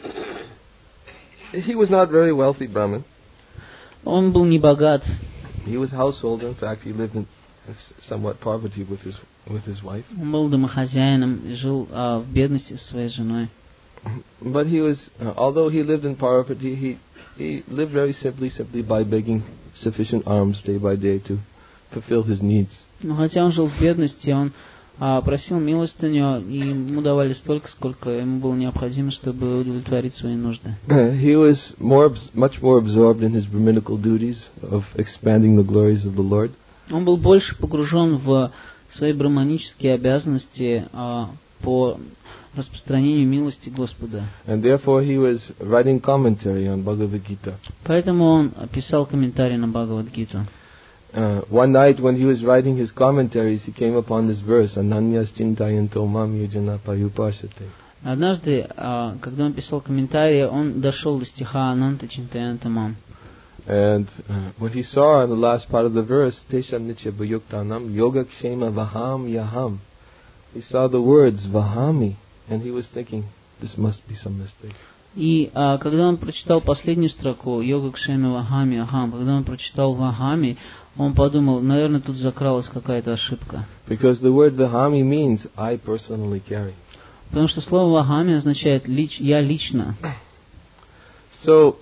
he was not very wealthy Brahmin. Он был не богат. He was householder. In fact, he lived in somewhat poverty with his wife. Он был домохозяином и жил в бедности со своей женой. But he was, although he lived in poverty, he lived very simply by begging sufficient alms day by day to fulfill his needs. Но хотя он жил в бедности, он просил милостыню, и ему давали столько, сколько ему было необходимо, чтобы удовлетворить свои нужды. He was much more absorbed in his brahminical duties of expanding the glories of the Lord. Он был больше погружен в свои браманические обязанности по распространению милости Господа. And therefore he was writing commentary on Bhagavad Gita. Поэтому он писал комментарий на Бхагавад-гиту. One night when he was writing his commentaries, he came upon this verse, Ananyas chintayanto mam yajana payupasate. Однажды, когда он писал комментарий, он дошел до стиха Ананта Чинтаянта Мам. And what he saw in the last part of the verse, Tesham Nitya Bhayuktanam Yoga Kshema Vaham Yaham. He saw the words Vahami, and he was thinking, this must be some mistake. И когда он прочитал последнюю строку Йога Кшеми Вахами Ахам, когда он прочитал Вахами, он подумал, наверное, тут закралась какая-то ошибка. Because the word Vahami means I personally carry. Потому что слово Вахами означает я лично. So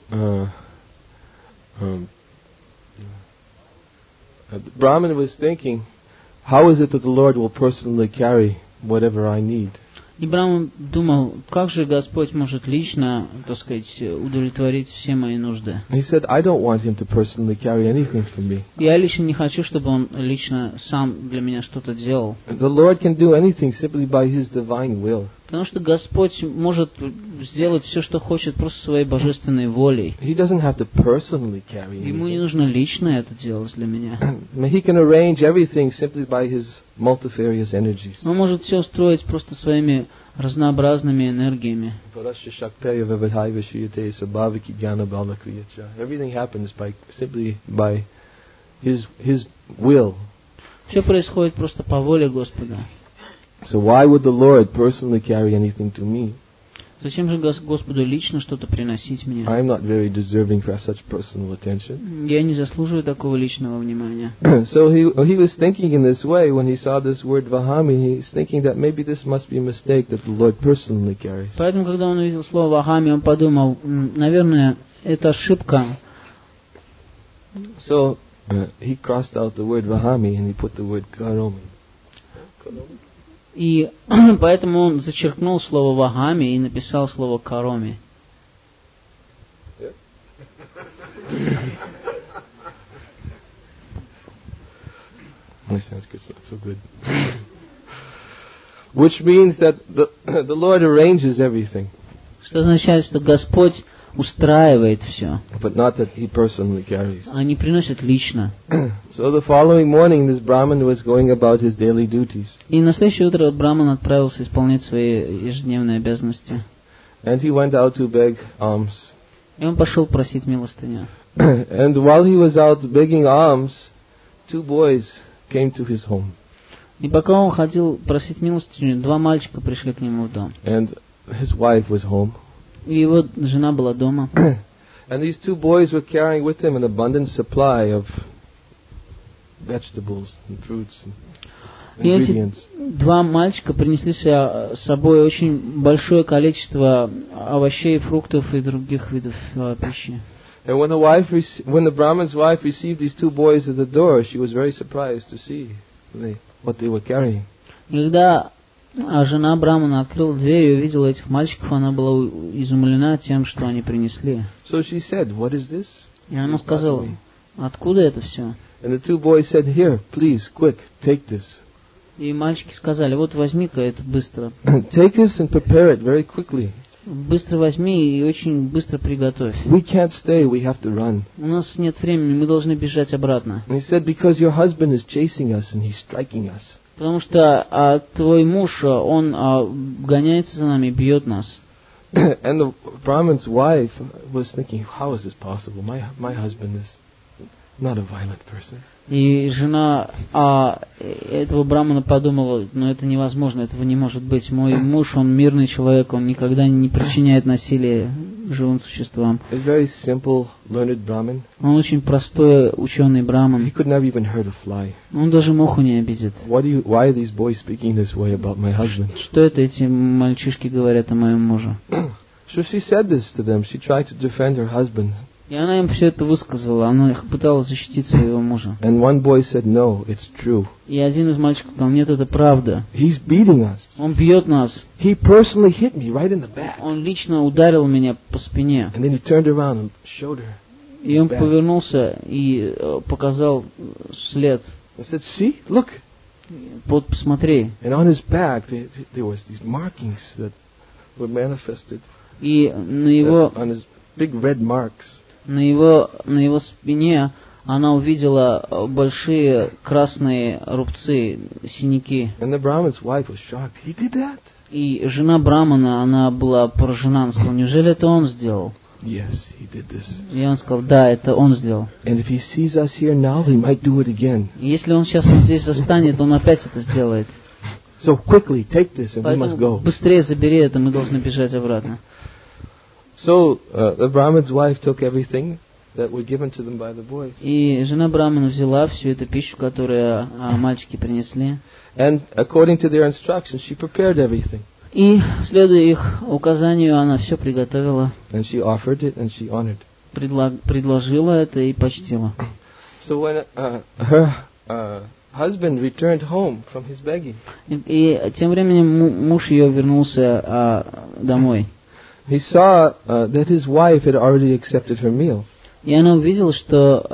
the Brahmin was thinking, how is it that the Lord will personally carry whatever I need. И Брахма думал, как же Господь может лично, так сказать, удовлетворить все мои нужды. He said, I don't want him to personally carry anything for me. Я лично не хочу, чтобы он лично сам для меня что-то делал. The Lord can do anything simply by his divine will. Потому что Господь может сделать все, что хочет, просто своей божественной волей. He doesn't have to personally carry Ему не anything. нужно лично это делать для меня. He can arrange everything simply by his multifarious energies. Он может все устроить просто своими разнообразными энергиями. Everything happens simply by his will. Все происходит просто по воле Господа. So why would the Lord personally carry anything to me? Зачем же Господу лично что-то приносить мне? I am not very deserving for such personal attention. Я не заслуживаю такого личного внимания. So he was thinking in this way when he saw this word Vahami. He's thinking that maybe this must be a mistake that the Lord personally carries. Поэтому, когда он увидел слово Вахами, он подумал, наверное, это ошибка. So he crossed out the word Vahami and he put the word Karomi. И поэтому он зачеркнул слово Вахами и написал слово Кароми. My Sanskrit's not so good. Which means that the Lord arranges everything. Что означает, что Господь устраивает все, But not that he personally carries. а не приносит лично. So the following morning, this Brahmin was going about his daily duties. И на следующее утро Браман отправился исполнять свои ежедневные обязанности. And he went out to beg alms. И он пошел просить милостыню. And while he was out begging alms, two boys came to his home. И пока он ходил просить милостыню, два мальчика пришли к нему в дом. And his wife was home. И его жена была дома. And these two boys were carrying with them an abundant supply of vegetables and fruits and И эти ingredients. два мальчика принесли с собой очень большое количество овощей, фруктов и других видов пищи. And when the Brahmin's wife received these two boys at the door, she was very surprised to see what they were carrying. И когда жена Брамана открыла дверь и увидела этих мальчиков, она была изумлена тем, что они принесли. So she said, "What is this?" И она сказала, откуда это все? And the two boys said, "Here, please, quick, take this. И мальчики сказали, вот возьми-ка это быстро. Take this and prepare it very quickly. Быстро возьми и очень быстро приготовь. We can't stay, we have to run." У нас нет времени, мы должны бежать обратно. And he said, "Because your husband is chasing us and he's striking us." Потому что твой муж, он гоняется за нами, бьет нас. And the Brahmin's wife was thinking, how is this possible? My husband is not a violent person. И жена этого Брамана подумала, это невозможно, этого не может быть. Мой муж, он мирный человек, он никогда не причиняет насилия живым существам. A very simple, learned Brahmin. Он очень простой ученый Браман. He could never even hurt a fly. Он даже муху не обидит. Why are these boys speaking this way about my husband? Что это эти мальчишки говорят о моем муже? So she said this to them. She tried to defend her husband. И она им все это высказала. Она пыталась защитить своего мужа. And one boy said, "No, it's true. И один из мальчиков сказал, нет, это правда. He's beating us. Он бьет нас. He personally hit me right in the back." Он лично ударил меня по спине. And then he turned around and showed her. И он повернулся и показал след. I said, "See, look." Вот, посмотри. And on his back, there was these markings that were manifested. И на его On his big red marks. на его спине она увидела большие красные рубцы, синяки. And the Brahmin's wife was shocked. He did that? И жена Брамана, она была поражена. Она сказала, неужели это он сделал? Yes, he did this. И он сказал, да, это он сделал. And if he sees us here now, he might do it again. И если он сейчас нас здесь застанет, он опять это сделает. So quickly, take this and we must Поэтому go. быстрее забери это, мы должны бежать обратно. So the Brahmin's wife took everything that were given to them by the boys. И жена Брамана взяла всю эту пищу, которую мальчики принесли. And according to their instructions, she prepared everything. И, следуя их указанию, она все приготовила, And she offered it and she honored. предложила это и почтила. So when husband returned home from his begging. И тем временем муж ее вернулся домой. He saw that his wife had already accepted her meal. И он увидел, что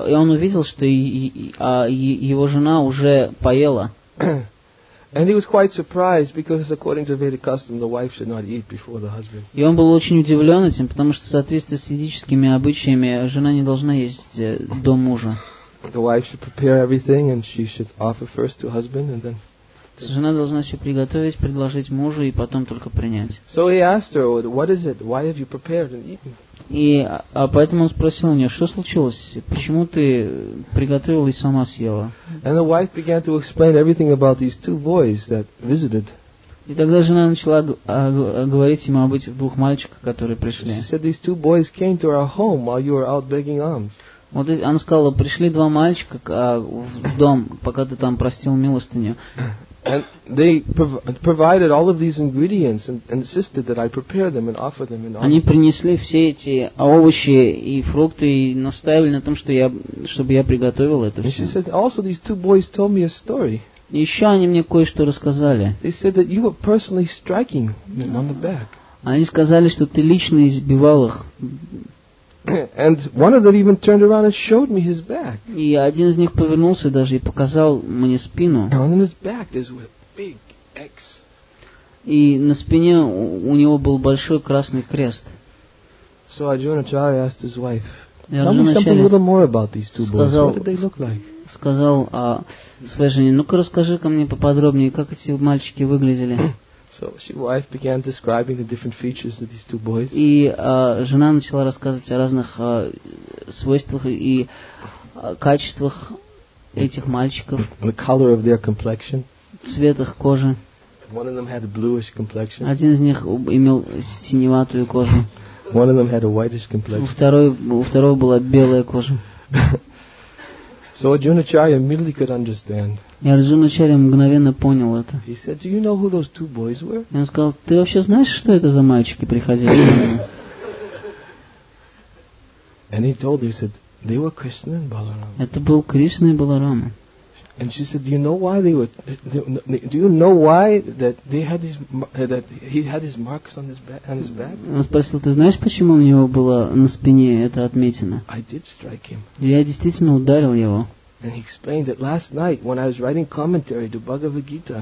его жена уже поела. And he was quite surprised because according to Vedic custom, the wife should not eat before the husband. И он был очень удивлен этим, потому что в соответствии с ведическими обычаями жена не должна есть до мужа. The wife should prepare everything and she should offer first to husband and then... Жена должна все приготовить, предложить мужу и потом только принять. So he asked her, what is it? Why have you prepared and eaten? И поэтому он спросил у нее, что случилось? Почему ты приготовила и сама съела? And the wife began to explain everything about these two boys that visited. И тогда жена начала говорить ему об этих двух мальчиках, которые пришли. She said these two boys came to our home while you were out begging alms. Вот она сказала, пришли два мальчика в дом, пока ты там простил милостыню. And they provided all of these ingredients and insisted that I prepare them and offer them in honor. Они принесли все эти овощи и фрукты и настаивали на том, чтобы я приготовил это And все. she said, also these two boys told me a story. И еще они мне кое-что рассказали. They said that you were personally striking them on the back. Они сказали, что ты лично избивал их. And one of them even turned around and showed me his back. И один из них повернулся даже и показал мне спину. And on his back there's a big X. И на спине у него был большой красный крест. So Arjunacharya asked his wife, И tell me something a little more about these two boys. сказал, What did they look like? Сказал своей жене, ну-ка расскажи-ка мне поподробнее, как эти мальчики выглядели. So his wife began describing the different features of these two boys. И жена начала рассказывать о разных свойствах и качествах этих мальчиков, The color of their complexion. цвет их кожи. One of them had a bluish complexion. Один из них имел синеватую кожу. One of them had a whitish complexion. У второго была белая кожа. So Arjunacharya immediately could understand. И Арджуначарья мгновенно понял это. He said, do you know who those two boys were? И он сказал, ты вообще знаешь, что это за мальчики приходили? And he told her, he said, they were Krishna and Balaram. Это был Кришна и Баларама. And she said, do you know why they were? Do you know why that they had these that he had his marks on his back? Он спросил, ты знаешь, почему у него было на спине это отметина? I did strike him. Я действительно ударил его. And he explained that last night when I was writing commentary to Bhagavad Gita.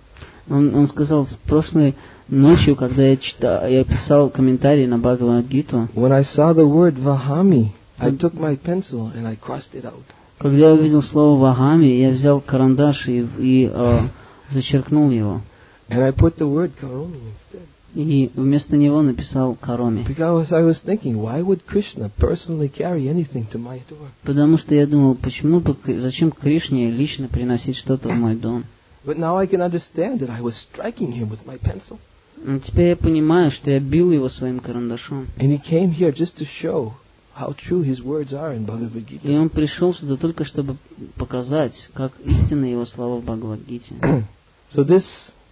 Он сказал, прошлой ночью, когда я писал комментарий на Бхагавад-гиту, When I saw the word Vahami, I took my pencil and I crossed it out. Когда я увидел слово «вагами», я взял карандаш и зачеркнул его. And I put the word Karomi instead. И вместо него написал «кароми». Because I was thinking, why would Krishna personally carry anything to my door? Потому что я думал, зачем Кришне лично приносить что-то в мой дом? But now I can understand that I was striking him with my pencil. Но теперь я понимаю, что я бил его своим карандашом. And he came here just to show how true his words are in Bhagavad Gita. И он пришел сюда только чтобы показать, как истинны его слова в Бхагавад-гите. So this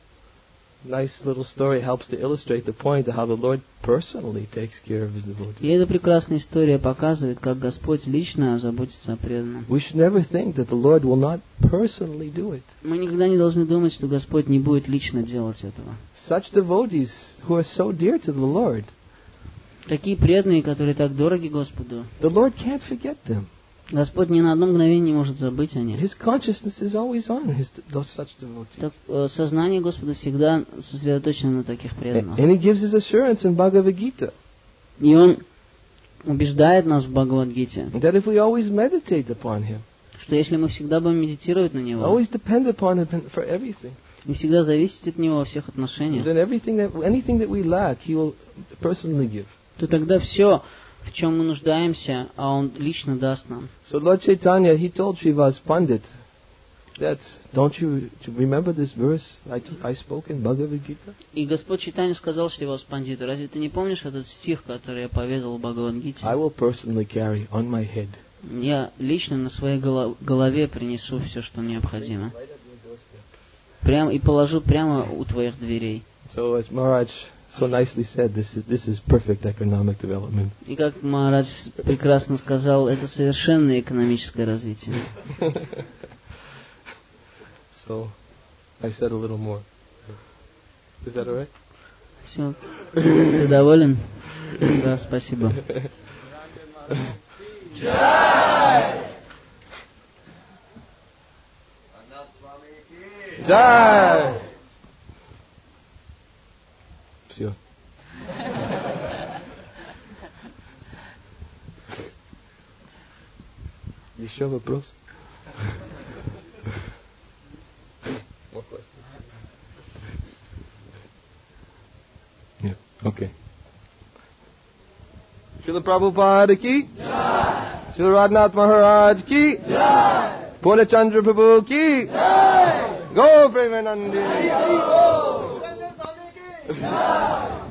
nice little story helps to illustrate the point of how the Lord personally takes care of his devotees. И эта прекрасная история показывает, как Господь лично заботится о преданном. We should never think that the Lord will not personally do it. Мы никогда не должны думать, что Господь не будет лично делать этого. Such devotees who are so dear to the Lord, Такие преданные, которые так дороги Господу, the Lord can't forget them. Господь ни на одно мгновение не может забыть о них. His consciousness is always on such devotees. Так, сознание Господа всегда сосредоточено на таких преданных. And he gives his assurance in Bhagavad Gita И Он убеждает нас в Бхагавад-гите, that if we always meditate upon him, что если мы всегда будем медитировать на Него, always depend upon him for everything, и всегда зависеть от Него во всех отношениях, then anything that we lack, he will personally give. то тогда все, в чем мы нуждаемся, Он лично даст нам. So Lord Chaitanya, he told Srivas Pandit that, don't you remember this verse I spoke in Bhagavad Gita? И Господь Чайтанья сказал Шривас Пандиту, разве ты не помнишь этот стих, который я поведал в Бхагавад-гите? I will personally carry on my head. Я лично на своей голове принесу все, что необходимо. Прямо, и положу прямо у твоих дверей. So as Maharaj so nicely said, this is perfect economic development. И как Махарадж прекрасно сказал, это совершенное экономическое развитие. so I said a little more. Is that alright? Все. Ты доволен? Да, спасибо. Jai! Все. Еще вопрос? Нет, окей. Srila Prabhupada ki Jai! Srila Radhanath Maharaj ki Jai! Purnachandra Prabhu ki Jai! Go Premanandi!